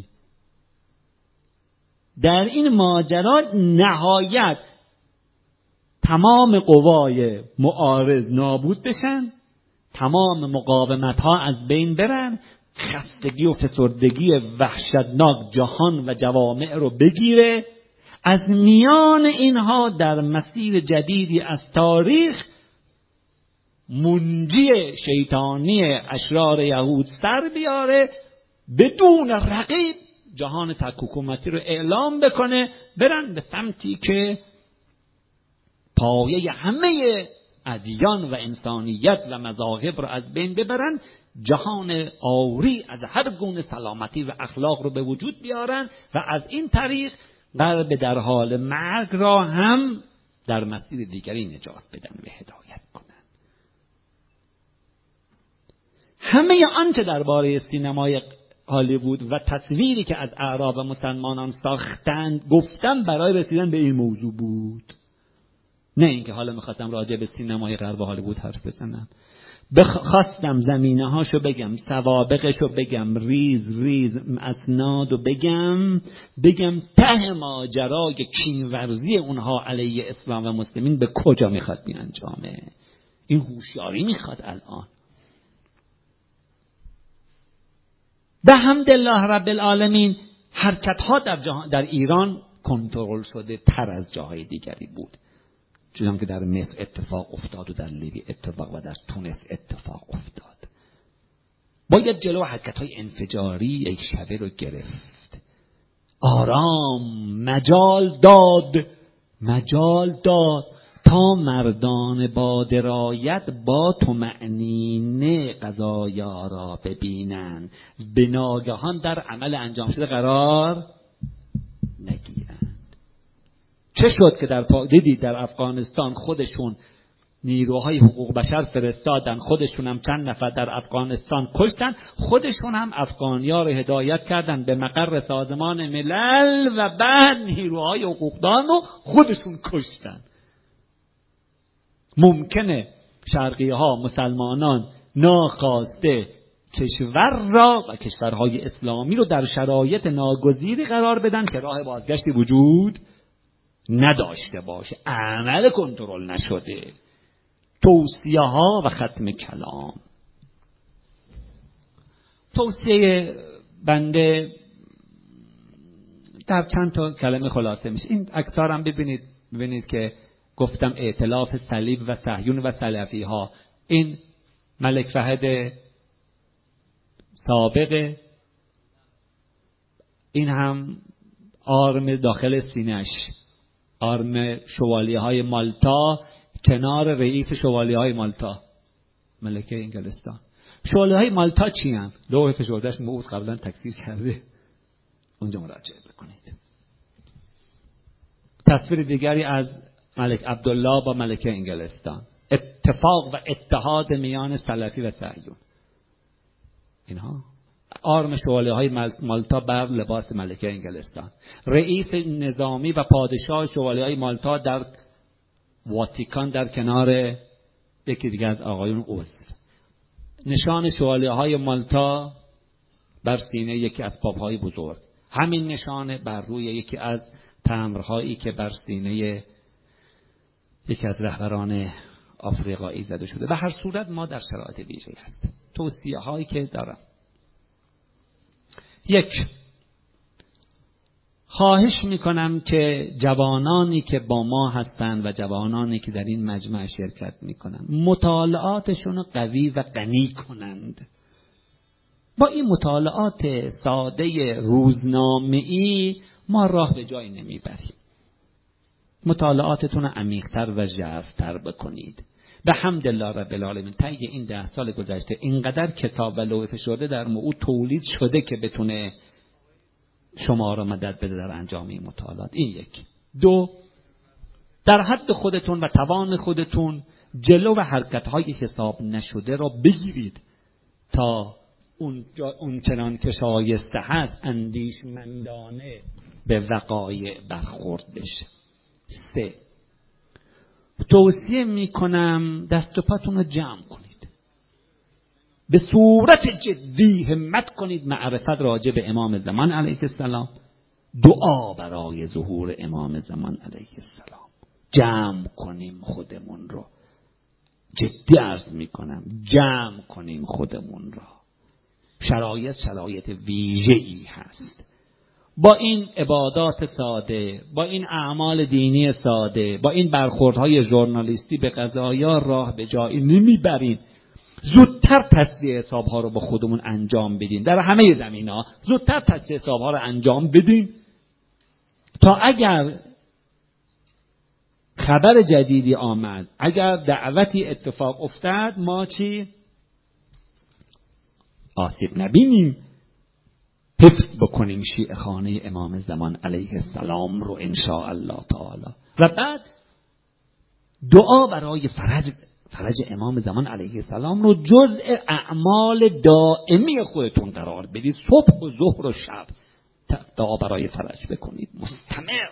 در این ماجرا نهایت تمام قوای معارض نابود بشن، تمام مقاومت ها از بین برن، خستگی و فسردگی وحشتناک جهان و جوامع رو بگیره. از میان اینها در مسیر جدیدی از تاریخ منجی شیطانی اشرار یهود سر بیاره، بدون رقیب جهان تک حکومتی رو اعلام بکنه، برن به سمتی که پایه همه ادیان و انسانیت و مذاهب رو از بین ببرن، جهان آوری از هر گونه سلامتی و اخلاق رو به وجود بیارن و از این طریق غرب در حال مرگ را هم در مسیر دیگری نجات بدن و هدایت کنن. همه آنچه درباره سینمای هالیوود و تصویری که از اعراب مسلمانان ساختند گفتم برای رسیدن به این موضوع بود، نه اینکه حالا میخواستم راجع به سینمای غرب هالیوود حرف بزنم. بخواستم زمینه هاشو بگم، سوابقشو بگم، ریز ریز اسنادو بگم، بگم ته ماجرای کینورزی اونها علیه اسلام و مسلمین به کجا میخواد بیانجامه. این هوشیاری میخواد. الان به حمدالله رب العالمین حرکت ها در, جهان در ایران کنترل شده تر از جاهای دیگری بود، چون که در مصر اتفاق افتاد و در لیبی اتفاق و در تونس اتفاق افتاد. باید جلو حرکت های انفجاری یک شبه رو گرفت، آرام مجال داد مجال داد تا مردان با درایت با طمأنینه قضایا را ببینند، به ناگهان در عمل انجام شده قرار نگیرند. چه شد که در پا... دیدید در افغانستان خودشون نیروهای حقوق بشر فرستادن، خودشون هم چند نفر در افغانستان کشتن، خودشون هم افغانیا رو هدایت کردن به مقر سازمان ملل و بعد نیروهای حقوقدان رو خودشون کشتن. ممکنه شرقی ها مسلمانان ناخواسته کشور را و کشورهای اسلامی رو در شرایط ناگزیری قرار بدن که راه بازگشتی وجود نداشته باشه، عمل کنترل نشده. توصیه ها و ختم کلام. توصیه بنده در چند تا کلمه خلاصه میشه. این عکس‌ها هم ببینید ببینید که گفتم ائتلاف صلیب و صهیون و سلفی ها. این ملک فهد سابق، این هم آرم داخل سینه‌اش، آرم شوالیه های مالتا کنار رئیس شوالیه های مالتا، ملکه انگلستان. شوالیه های مالتا چی هم؟ لوح فشردهش موعود قبلا تکثیر کرده، اونجا مراجعه بکنید. تصویر دیگری از ملک عبدالله با ملکه انگلستان، اتفاق و اتحاد میان سلفی و صهیون. اینها آرم شوالیه های مالتا بر لباس ملکه انگلستان، رئیس نظامی و پادشاه شوالیه های مالتا در واتیکان در کنار یکی دیگر از آقایون عضو. نشان شوالیه های مالتا بر سینه یکی از پاپ‌های بزرگ، همین نشان بر روی یکی از تمبرهایی که بر سینه یکی از رهبران آفریقایی زده شده. به هر صورت ما در شرایط ویژه‌ای هستیم. توصیه هایی که دارم: یک، خواهش میکنم که جوانانی که با ما هستند و جوانانی که در این مجمع شرکت میکنند مطالعاتشون رو قوی و غنی کنند. با این مطالعات ساده روزنامه‌ای ما راه به جایی نمیبریم. مطالعاتتون رو عمیق‌تر و ژرف‌تر بکنید. به حمدالله رب العالمین طی این ده سال گذشته اینقدر کتاب و لوح فشرده در موعود تولید شده که بتونه شما را مدد بده در انجام این مطالعات. این یک. دو، در حد خودتون و توان خودتون جلو و حرکت‌های حساب نشده را بگیرید تا اون, اون چنان که شایسته هست اندیشمندانه به وقایع برخورد بشه. سه، توصیه میکنم دست و پاتون رو جمع کنید، به صورت جدی همت کنید معرفت راجع به امام زمان علیه السلام، دعا برای ظهور امام زمان علیه السلام. جمع کنیم خودمون رو، جدی عرض میکنم جمع کنیم خودمون رو. شرایط شرایط ویژه‌ای هست. با این عبادات ساده، با این اعمال دینی ساده، با این برخوردهای ژورنالیستی به قضایا راه به جایی نمیبرین. زودتر تصفیه حسابها رو با خودمون انجام بدین. در همه زمینا زودتر تصفیه حسابها رو انجام بدین تا اگر خبر جدیدی آمد، اگر دعوتی اتفاق افتاد، ما چی؟ آسیب نبینیم. حفظ بکنیم شیعه خانه امام زمان علیه السلام رو ان شاء الله تعالی. و بعد دعا برای فرج فرج امام زمان علیه السلام رو جزء اعمال دائمی خودتون قرار بدید. صبح و ظهر و شب دعا برای فرج بکنید، مستمر.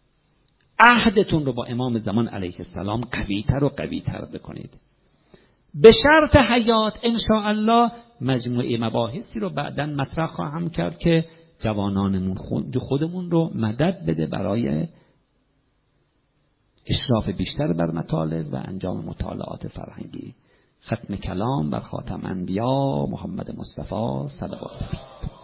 عهدتون رو با امام زمان علیه السلام قوی‌تر و قوی‌تر بکنید. به شرط حیات ان شاء الله مجموعه مباحثی رو بعداً مطرح خواهم کرد که جوانانمون خود خودمون رو مدد بده برای اشراف بیشتر بر مطالب و انجام مطالعات فرهنگی. ختم کلام بر خاتم انبیا محمد مصطفی صلوات الله.